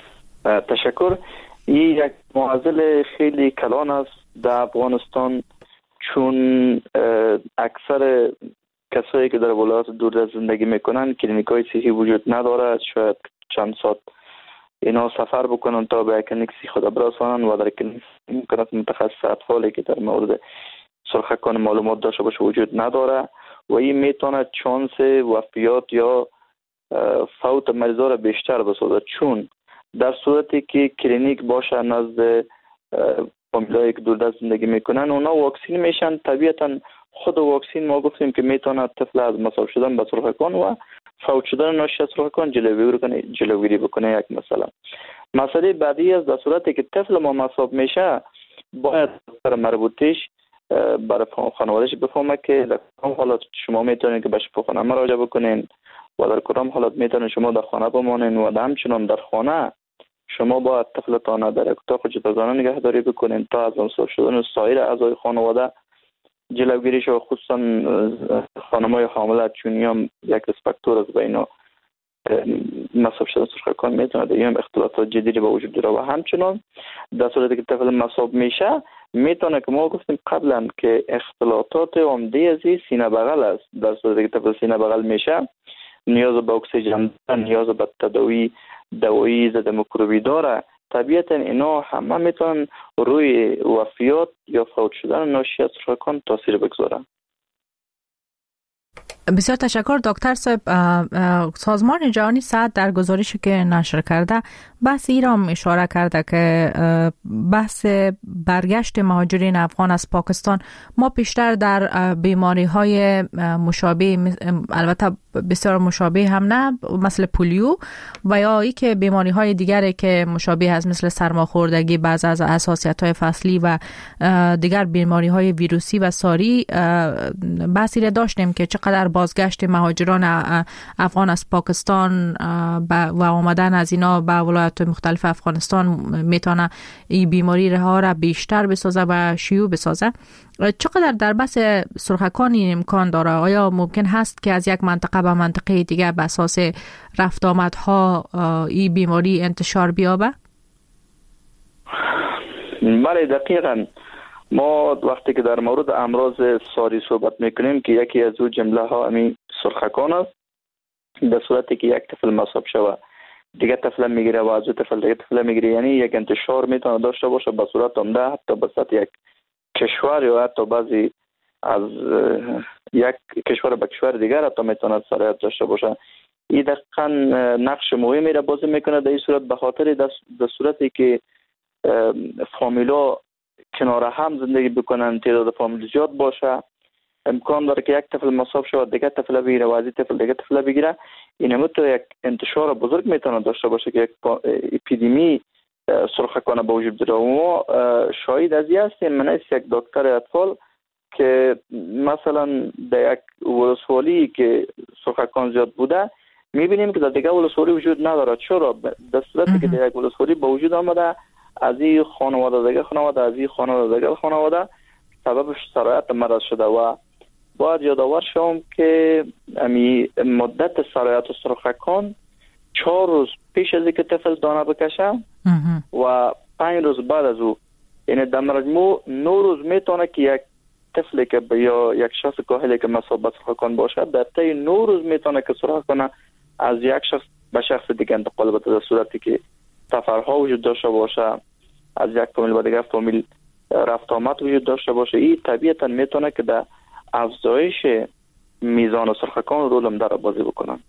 تشکر. این یک معضل خیلی کلان است در افغانستان، چون اکثر کسایی که در ولایات دور زندگی میکنن کلینیک های صحی وجود ندارد. شاید چند ساعت اینا سفر بکنن تا به کلینیک صحی خود برسانن و در کلینیک ممکن متخصص اطفالی که در مورد سرخکان معلومات داشته باشه وجود نداره و این میتونه چانس وفیات یا فوت مریضا را بیشتر بسازد، چون در صورتی که کلینیک باشه نزد فامیلایی که دور زندگی میکنن اونا واکسین میشن. طبیعتا خود واکسین ما گفتیم که میتونه طفل از مصاب شدن به سرخکان و فوت شدن ناشی از سرخکان جلوگیری کنه جلوگیری بکنه. یک مثلا مسئله بعدی است در صورتی که طفل ما مصاب میشه باید در مربوطش برای خانوادهش بفهمه که در کدام حالات شما میتونید که به شفاخانه مراجعه بکنین و در کدام حالات میتونید شما در خانه بمانین و همچنان در خانه شما باید طفلتان در اتاق جداگانه نگهداری بکنین تا از مصاب شدن سایر اعضای خانواده جلوگیری شود، خصوصا خانم‌های حامله، چون هم یک ریسپکتور از بین مصاب شدن سرخکان میتونه در هم اختلافات جدی به وجود بیاره و همچنان در صورتی که طفل مصاب میشه میتونه که ما گفتیم قبلا که اختلالات عمده از سینه بغل است. در صورتی که طفل سینه بغل میشه نیاز به اکسیژن، نیاز به تداوی دوایی ضد میکروبی داره. طبیعتا اینا همه میتونن روی وفیات یا فوت شدن ناشی از سرخکان تاثیر بگذارن. بسیار تشکر دکتر صاحب. سازمان جهانی صحت در گزارشی که نشر کرده بحث ایران اشاره کرده که بحث برگشت مهاجرین افغان از پاکستان ما بیشتر در بیماری های مشابه، البته بسیار مشابه هم نه، مثل پولیو و یا ای که بیماری های دیگری که مشابه هست مثل سرماخوردگی، بعض از حساسیت های فصلی و دیگر بیماری های ویروسی و ساری بحثی را داشتیم که چقدر بازگشت مهاجران افغان از پاکستان و آمدن از اینا به ولایات مختلف افغانستان میتونه این بیماری ها را بیشتر بسازه و شیوع بسازه. چقدر در بحث سرخکان این امکان داره؟ آیا ممکن هست که از یک منطقه به منطقه دیگه به اساس رفت آمدها این بیماری انتشار بیابه؟ بله دقیقاً. ما وقتی که در مورد امراض ساری صحبت میکنیم که یکی از او جمله ها همین سرخکان است، در صورتی که یک طفل مصاب شود دیگه طفل میگیره و از او طفل دیگه طفل میگیره، یعنی یک انتشار میتونه داشته باشه به صورت عمده حتی به سطح یک کشور یا حتی بعضی از یک کشور به کشور دیگر حتی میتونه سرایت داشته باشه. این دقیقاً نقش مهمی را بازی میکنه در این صورت، به خاطر در صورتی که فامیلا کنار هم زندگی بکنن، تعداد فامیل زیاد باشه، امکان داره که یک طفل مصاب شود دیگه طفل بگیره و از این طفل دیگه طفل بگیره. این همونطور یک انتشار بزرگ میتونه داشته باشه که یک اپیدمی سرخکان به وجود بیاره. ما شاهد از این هستیم. من از یک دکتر اطفال که مثلا در یک ولسوالی که سرخکان زیاد بوده میبینیم که در دیگه ولسوالی وجود نداره. چرا؟ در صورتی که در یک ولسوالی به وجود آمده از این خانواده دیگه خانواده از این خانواده دیگه خانواده سببش سرایت مرض شده و باید یادآور شوم که امی مدت سرایت سرخکان چهار روز پیش از اینکه طفل دانه بکشه و پنج روز بعد از او، یعنی در مجموع نه روز میتونه که یک طفلی که یا یک شخص کاهلی که مصاب به سرخکان باشد در طی نه روز میتونه که سرخکان از یک شخص به شخص دیگه انتقال بده، در صورتی که سفرها وجود داشته باشه، از یک فامیل به دیگر فامیل رفت آمد وجود داشته باشه. این طبیعتا میتونه که در افزایش میزان سرخکان رول عمده را بازی بکنن.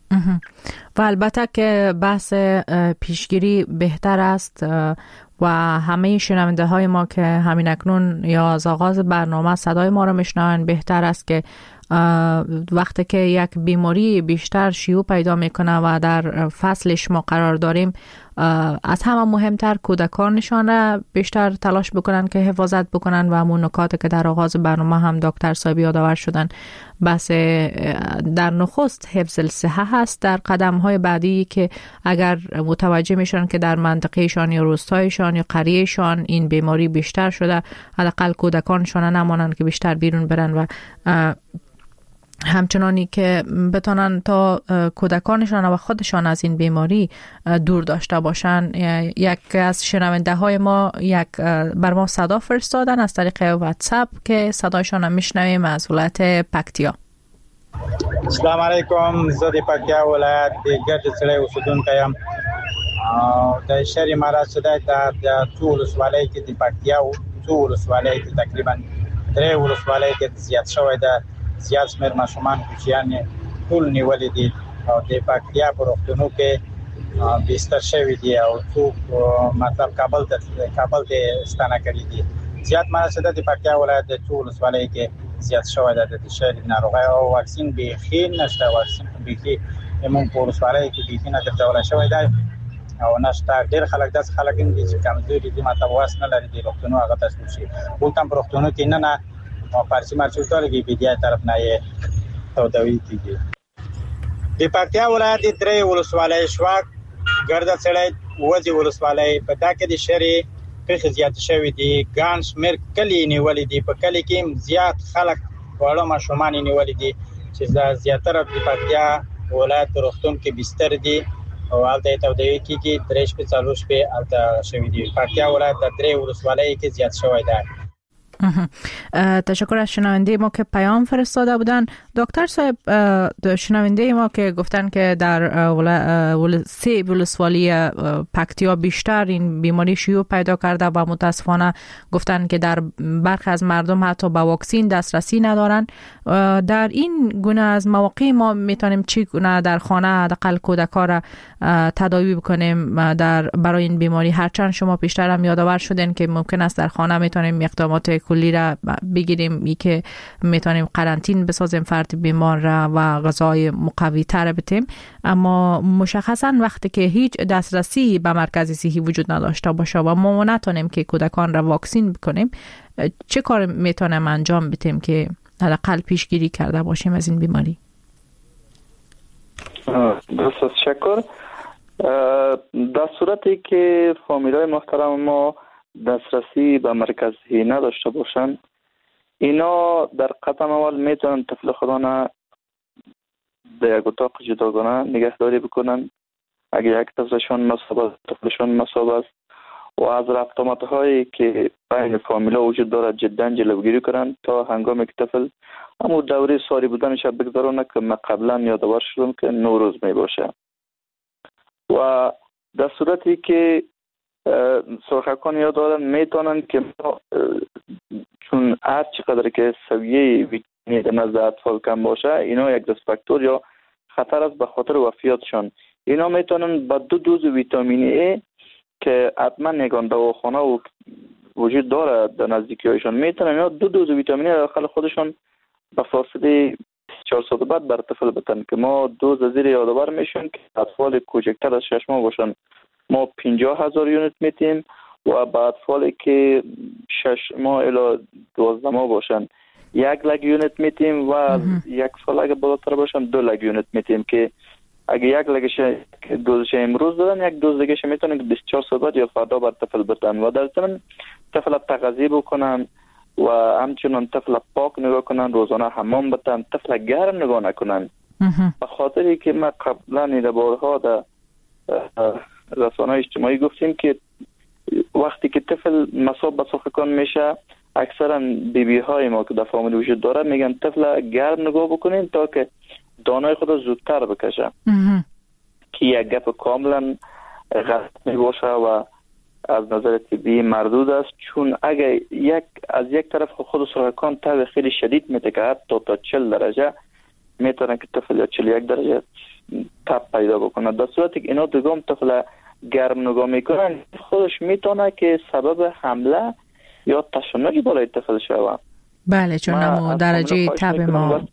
و البته که بحث پیشگیری بهتر است و همه شنونده های ما که همین اکنون یا از آغاز برنامه صدای ما را میشنوند بهتر است که وقتی که یک بیماری بیشتر شیوع پیدا میکنه و در فصلش ما قرار داریم، از همه مهمتر کودکانشان را بیشتر تلاش بکنن که حفاظت بکنن و همون نکاتی که در آغاز برنامه هم دکتر صاحب یادآور شدن، بس در نخست حفظ الصحه هست. در قدم های بعدی که اگر متوجه میشن که در منطقهشان یا روستایشان یا قریهشان این بیماری بیشتر شده، حداقل کودکانشان نمانند که بیشتر بیرون برن و همچنانی که بتونن تا کودکانشان و خودشان از این بیماری دور داشته باشن. یک از شنونده های ما یک بر ما صدا فرستادن از طریق واتساپ که صدایشان هم میشنویم از ولایت پکتیا. السلام علیکم، زه د پکتیا ولایت د ګرد سړی اوسیدونکی یم. د شهر مراد صدای ته د څو ولسوالۍ کې د پکتیا څو ولسوالۍ کې تقریبا درې ولسوالۍ کې زیات شوی ده. زیات شمېر ماشومان کوچیان ټول نیولي دي او د پکتیا په روغتونو کې بستر شوي دي او څوک مطلب کابل ته کابل ته ستانه کړي دي. زیات مراد صدای د پکتیا ولایت د څو ولسوالۍ کې زیات شوی ده د شهر ناروغي او واکسین بیخي نشته. واکسین بیخي موږ په ورسوالۍ کې بیخي نه ګټور شوی دی او نشته. ډېر خلک داس خلک دي چې کمزوري دي مطلب واس نه لري د روغتونو هغه تاسو شي ټول تم روغتونو کې نه نه پارسي مرچو ټول کې بیا طرف نه یې تودوي کیږي. د پکتیا ولایت درې ولسوالۍ شواک ګرده سړی وځي ولسوالۍ په دا کې د شهر پیښې زیات شوی دي. ګان شمیر کلی نیولې دي، په کلی کې زیات خلک وړو ماشومان نیولې دي چې زیاتره د پکتیا ولایت روغتون کې بستر دي او هلته تودوي کیږي. درې شپې څلور شپې هلته شوی دي. پکتیا ولایت د درې ولسوالۍ کې زیات شوی دی. تشکر از شنونده ما که پیام فرستاده بودن. دکتر صاحب، شنونده ما که گفتن که در ول... سه ولسوالی پکتیا بیشتر این بیماری شیوع پیدا کرده و متاسفانه گفتن که در برخی از مردم حتی به واکسین دسترسی ندارن. در این گونه از مواقع ما میتونیم چی گونه در خانه حداقل کودکان را تداوی بکنیم در برای این بیماری؟ هرچند شما پیشتر هم یادآور شدین که ممکن است در خانه میتونیم اقدامات کلی را بگیریم، ای که میتونیم قرنطین بسازیم فرد بیمار را و غذای مقوی تر بدیم، اما مشخصا وقتی که هیچ دسترسی به مرکز صحی وجود نداشته باشه و ما نتونیم که کودکان را واکسین بکنیم، چه کار میتونیم انجام بدیم که حداقل پیشگیری کرده باشیم از این بیماری؟ بسیار شکر. در صورتی که فامیلای محترم ما دسترسی به مرکز صحی نداشته باشند، اینا در قدم اول میتونن طفل خودانه در یک اتاق جداگانه نگهداری بکنن. اگر یک طفلشون مصاب است، طفلشون مصاب است و از ربطامت هایی که بین فامیلا وجود دارد جدا جلوگیری کنن تا هنگامی که طفل همون دوره ساری بودنش بگذارونه که من قبلا یادآور شدم که نوروز می باشه. و در صورتی که سرخکان یاد دارن میتونن که چون هر چقدر که سویه ویتامینی در نزد اطفال کم باشه، اینا یک ریسک فاکتور یا خطر است به خاطر وفیاتشان. اینا میتونن با دو دوز ویتامین ای که حتما یگان دواخانه و وجود داره در نزدیکی هایشان، میتونن یا دو دوز ویتامین ای داخل خودشان به فاصله چهار ساعت بعد بر طفل بدن که ما دوز زیر یادآور میشون که اطفال کوچکتر از شش ماه باشن ما پنجاه هزار یونت میتیم و با اطفالی که شش ماه الی دوازده ماه باشن یک لگ یونت میتیم و یک سال اگه بالاتر باشن دو لگ یونت میتیم که اگه یک لگش دوزش امروز دادن، یک دوز دیگهش میتونن که بیست و چهار ساعت بعد یا فردا بر طفل بدن و در ضمن طفل تغذیه بکنن و همچنان طفل پاک نگاه کنن، روزانه حمام بدن، طفل گرم نگاه نکنن. به خاطری که ما قبلا این بارها در رسانه اجتماعی گفتیم که وقتی که طفل مصاب به سرخکان میشه، اکثرا بی بی های ما که در فامیل وجود داره میگن طفل گرم نگاه بکنین تا که دانای خود زودتر بکشه که یک گپ کاملا غلط می باشه و از نظر طبی مردود است. چون اگر یک از یک طرف خود سرخکان تب خیلی شدید میته که حتی تا چهل درجه میتونه که طفل یا چهل و یک درجه تب پیدا بکنه. در صورتی که اینا دوم طفل گرم نگاه میکنن، خودش میتونه که سبب حمله یا تشنج بالای طفل شود. بله، چون نمو درجه تب ما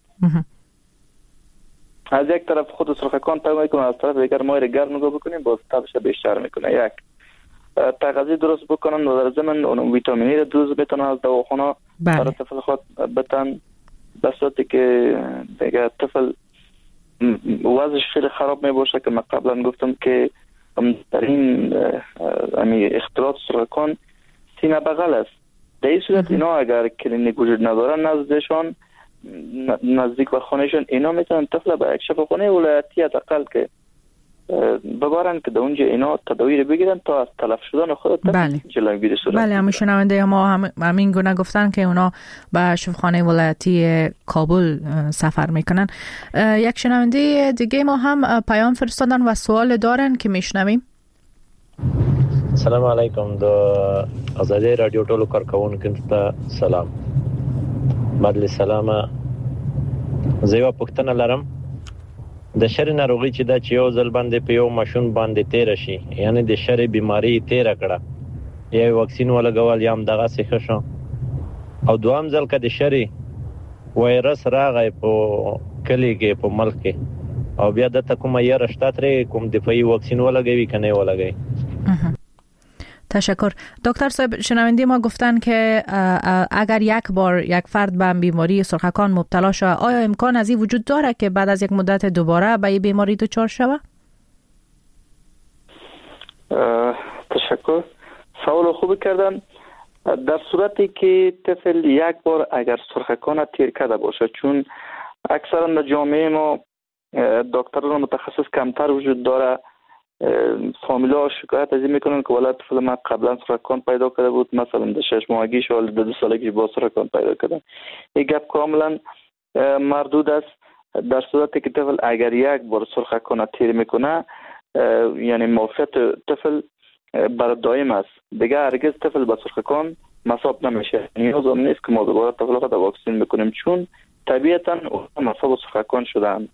از یک طرف خود سرخکان تب میکنه، از طرف دیگر ما گرم نگاه بکنیم باز تبش بیشتر میکنه. یک تغذیه درست بکنن و در ضمن اون ویتامینی رو دوز میتونن از دواخانه برای طفل خود بدن. در صورتی که دیگه طفل وضعش خیلی خراب می باشه که من قبلا گفتم که در این اختلاط سرخکان سینه بغل است. در این صورت اینا اگر کلینیک وجود ندارن نزدشان نزدیک به خانهشون، اینا میتونن طفل به یک شفاخانه ولایتی حداقل که ببرن که در اونجا اینا تداوی بگیرن تا از تلف شدن خود بله. جلوگیری صورت بله همون شنونده ما هم همین گونه گفتن که اونا به شفاخانه ولایتی کابل سفر میکنن. یک شنونده دیگه ما هم پیام فرستادن و سوال دارن که میشنویم. سلام علیکم، د آزادی رادیو ټولو کارکونکو ته سلام. بدل سلامه. زه یو پوښتنه لرم. د شری ناروغي چې دا چې یو ځل باندې په یو ماشوم باندې تیر شي، یعنی د شری بیماری تیر کړه، یا واکسین ولګول یا هم دغه څه شو، او دوام ځل کې د شری وایرس راغی په کلی کې په ملک کې، او بیا د کومه یې رشتہ ترې کوم دفاعي واکسین ولګوي کنه ولګوي. تشکر. دکتر صاحب شنونده ما گفتن که اگر یک بار یک فرد به بیماری سرخکان مبتلا شود، آیا امکان از این وجود داره که بعد از یک مدت دوباره به این بیماری دچار شود؟ تشکر. سوال خوب کردن. در صورتی که طفل یک بار اگر سرخکان تیر کرده باشه، چون اکثرا در جامعه ما دکتران متخصص کمتر وجود داره، فامیلا شکایت از این میکنن که ولد طفل ما قبلا سرطان پیدا کرده بود، مثلا در شش ماهگیش و در دو سالگیش با سرطان پیدا کرده. این گپ کاملا مردود است. در صورتی که طفل اگر یک بار سرخکان تیر میکنه، یعنی معافیت طفل بر دائم است، دیگه هرگز طفل با سرخکان مصاب نمیشه. نیاز هم نیست که ما دوباره طفل را واکسین میکنیم، چون طبیعتا اونها مصاب سرخکان شدن.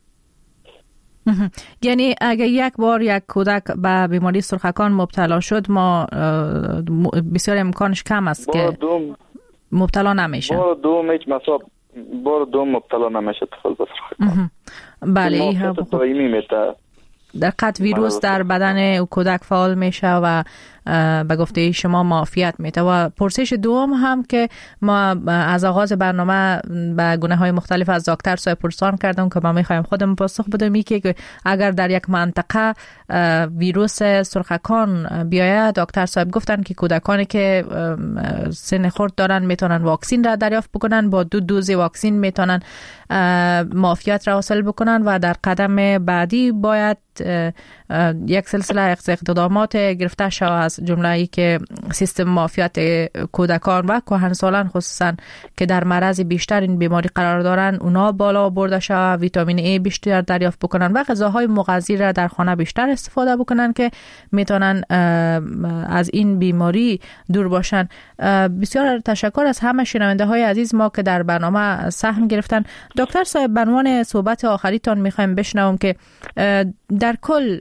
یعنی اگر یک بار یک کودک به بیماری سرخکان مبتلا شد، ما بسیار امکانش کم است که مبتلا نمیشه. بار دوم هیچ مصاب بار دوم مبتلا نمیشه طفل به سرخکان. بله این هم دائمی میته. در قطع ویروس در بدن او کودک فعال میشه و به گفته شما معافیت میده. و پرسش دوم هم که ما از آغاز برنامه به گونه های مختلف از دکتر صاحب پرسان کردم که ما میخوایم خودم پاسخ بدم، که اگر در یک منطقه ویروس سرخکان بیاید، دکتر صاحب گفتن که کودکانی که سن خرد دارن میتونن واکسین را دریافت بکنن، با دو دوز واکسین میتونن معافیت را حاصل بکنن و در قدم بعدی باید یک سلسله اقدامات گرفته شود، از جمله ای که سیستم معافیت کودکان و کهنسالان خصوصا که در معرض بیشتر این بیماری قرار دارن اونا بالا برده شود، ویتامین ای بیشتر دریافت بکنن و غذاهای مغذی را در خانه بیشتر استفاده بکنن که میتونن از این بیماری دور باشن. بسیار تشکر از همه شنونده های عزیز ما که در برنامه سهم گرفتن. دکتر صاحب، به عنوان صحبت آخریتان میخوایم بشنوم که در کل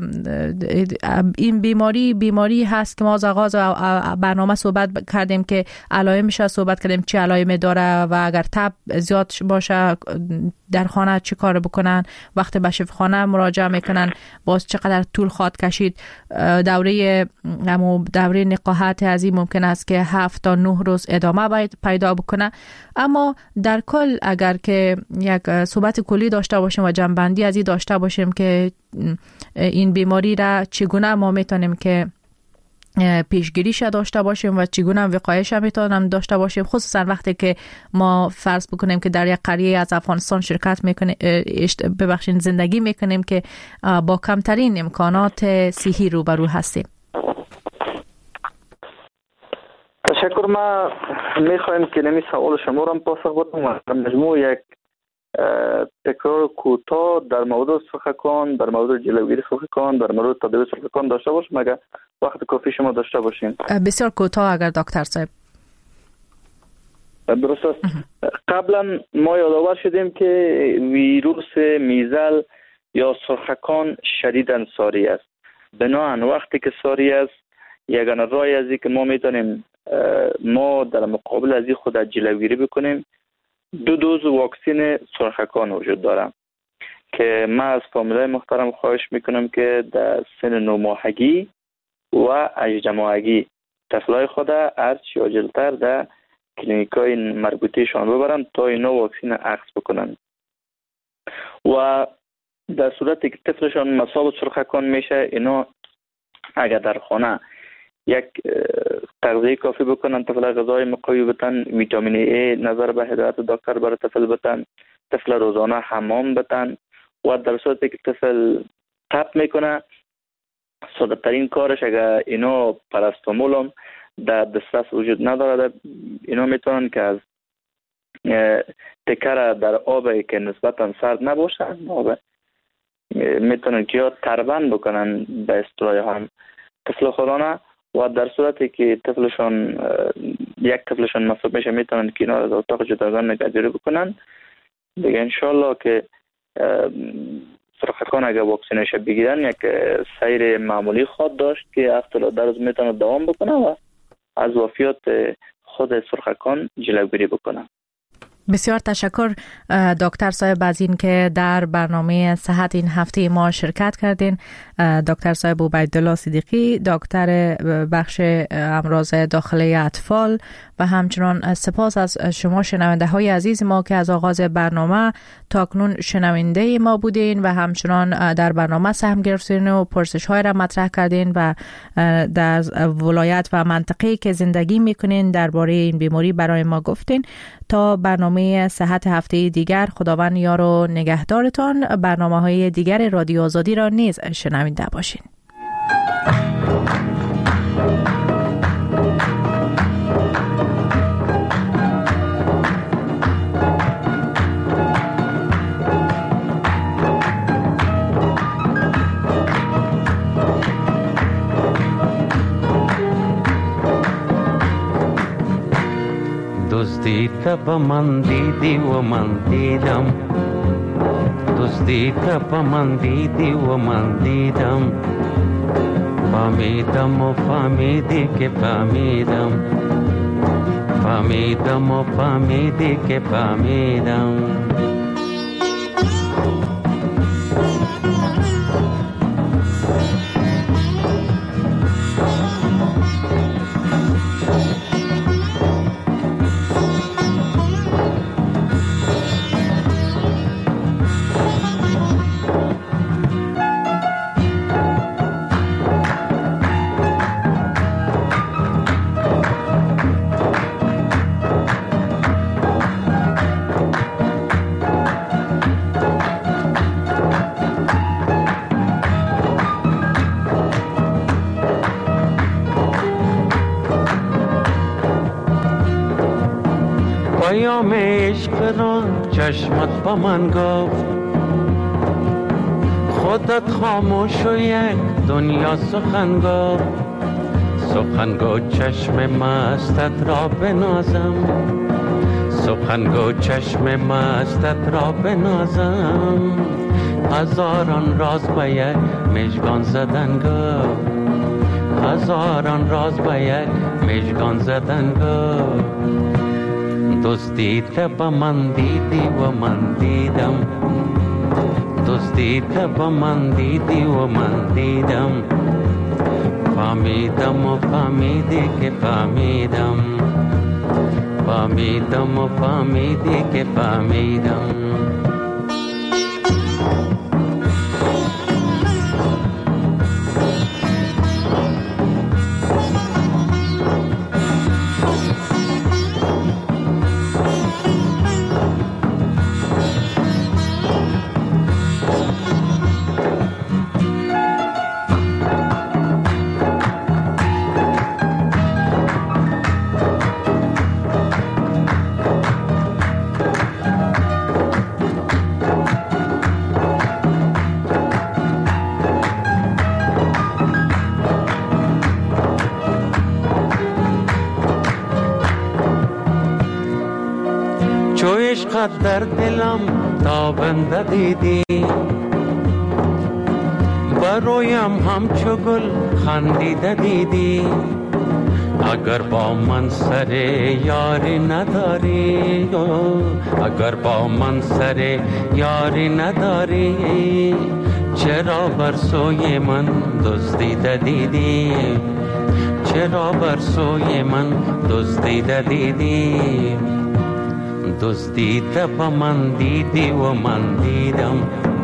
این بیماری بیماری هست که ما از آغاز برنامه صحبت کردیم که علائمش صحبت کردیم، چه علائمی داره و اگر تب زیاد باشه در خانه چه کار بکنن، وقت به شفاخانه مراجعه میکنن باز چقدر طول خواهد کشید، دوره همو دوره نقاهت از این ممکن است که هفت تا نه روز ادامه باید پیدا بکنه. اما در کل اگر که یک صحبت کلی داشته باشیم و جنبندی از این داشته باشیم که این بیماری را چگونه ما میتونیم که پیشگیریش داشته باشیم و چگونه وقایعش میتونیم داشته باشیم، خصوصا وقتی که ما فرض بکنیم که در یک قریه از افغانستان شرکت میکنیم، ببخشید زندگی میکنیم که با کمترین امکانات صحی روبرو هستیم. تشکر. ما میخوایم که نمی سوال شما را پاسخ بدم و مجموع یک تکرار کوتاه در مورد سرخکان، در مورد جلوگیری سرخکان، در مورد تداوی سرخکان داشته باشیم اگر وقت کافی شما داشته باشین. بسیار کوتاه اگر دکتر صاحب. درست است. قبلا ما یادآور شدیم که ویروس میزل یا سرخکان شدیداً ساری است. بنابراین وقتی که ساری است، یگانه راهی از این که ما میتونیم ما در مقابل از این خود جلوگیری بکنیم، دو دوز واکسین سرخکان وجود دارم که من از فامیلای محترم خواهش میکنم که در سن نو ماهگی و هجده ماهگی طفلای خود هرچی عاجلتر در کلینیکای مربوطهشان ببرن تا اینا واکسین اخذ بکنن و در صورتی که طفلشان مصاب سرخکان میشه، اینا اگر در خانه یک تغذیه کافی بکنن، طفل غذای مقوی بتن، ویتامین ای نظر به هدایت دکتر برای طفل بتن، طفل روزانه حمام بتن و در صورتی که طفل تب میکنه ساده ترین کارش اگر اینا پاراستامول هم در دسترس وجود نداره، اینا میتونن که از تکر در آبی که نسبتا سرد نباشه آب میتونن که یا تربن بکنن به اصطلاح هم طفل خودانه و در صورتی که طفلشون یک طفلشون مصاب میشه میتونن که اینا از اتاق جداگانه نگهداری بکنن دیگه. انشالله که سرخکان اگر واکسینش بگیرن یک سیر معمولی خود داشت که هفتاد در روز میتونه دوام بکنه و از وفیات خود سرخکان جلوگیری بکنه. بسیار تشکر دکتر صاحب از این که در برنامه صحت این هفته ما شرکت کردین. دکتر صاحب عبیدالله صدیقی، دکتر بخش امراض داخلی اطفال، و همچنان سپاس از شما شنونده های عزیز ما که از آغاز برنامه تا کنون شنونده ما بودین و همچنان در برنامه سهم گرفتین و پرسش های را مطرح کردین و در ولایت و منطقه‌ای که زندگی میکنین درباره این بیماری برای ما گفتین. تا برنامه صحت هفته دیگر، خداوند یار و نگهدارتان. برنامه های دیگر رادیو آزادی را نیز شنونده باشین. دوستی تب من دیدی و من دیدم، دوستی تب من دیدی و من دیدم، فهمیدم و فهمیدی که فهمیدم، فهمیدم و فهمیدی که فهمیدم. پیام عشق را چشمت با من گفت، خودت خاموش و یک دنیا سخن گفت، سخن گو چشم مستت را بنازم، سخن گو چشم مستت را بنازم، هزاران راز به یک مژگان زدن گفت، هزاران راز به یک مژگان زدن گفت. دوستی تب من دیدی و من دیدم، دوستی تب من دیدی و من دیدم، فهمیدم و فهمیدی که فهمیدم، فهمیدم و فهمیدی که فهمیدم. عشقت در دلم تابنده دیدی، برویم همچو گل خندیده دیدی، اگر با من سر یاری نداری، اگر با من سر یاری نداری، چرا بر سوی من دزدیده دیدی، چرا بر سوی من دزدیده دیدی. دزدیده با من دیدی و من دیدم،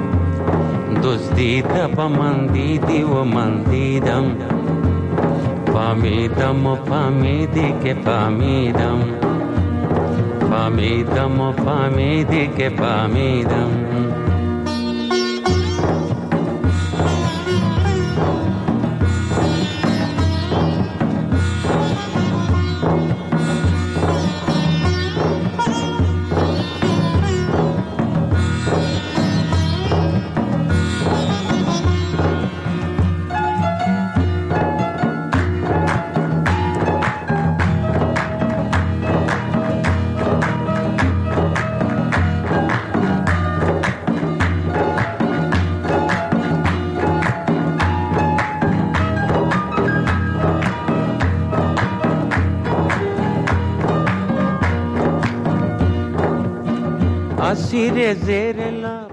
دزدیده با من دیدی و من دیدم، فهمیدم و فهمیدی که فهمیدم فهمیدم و فهمیدی که فهمیدم اسیر زیر لا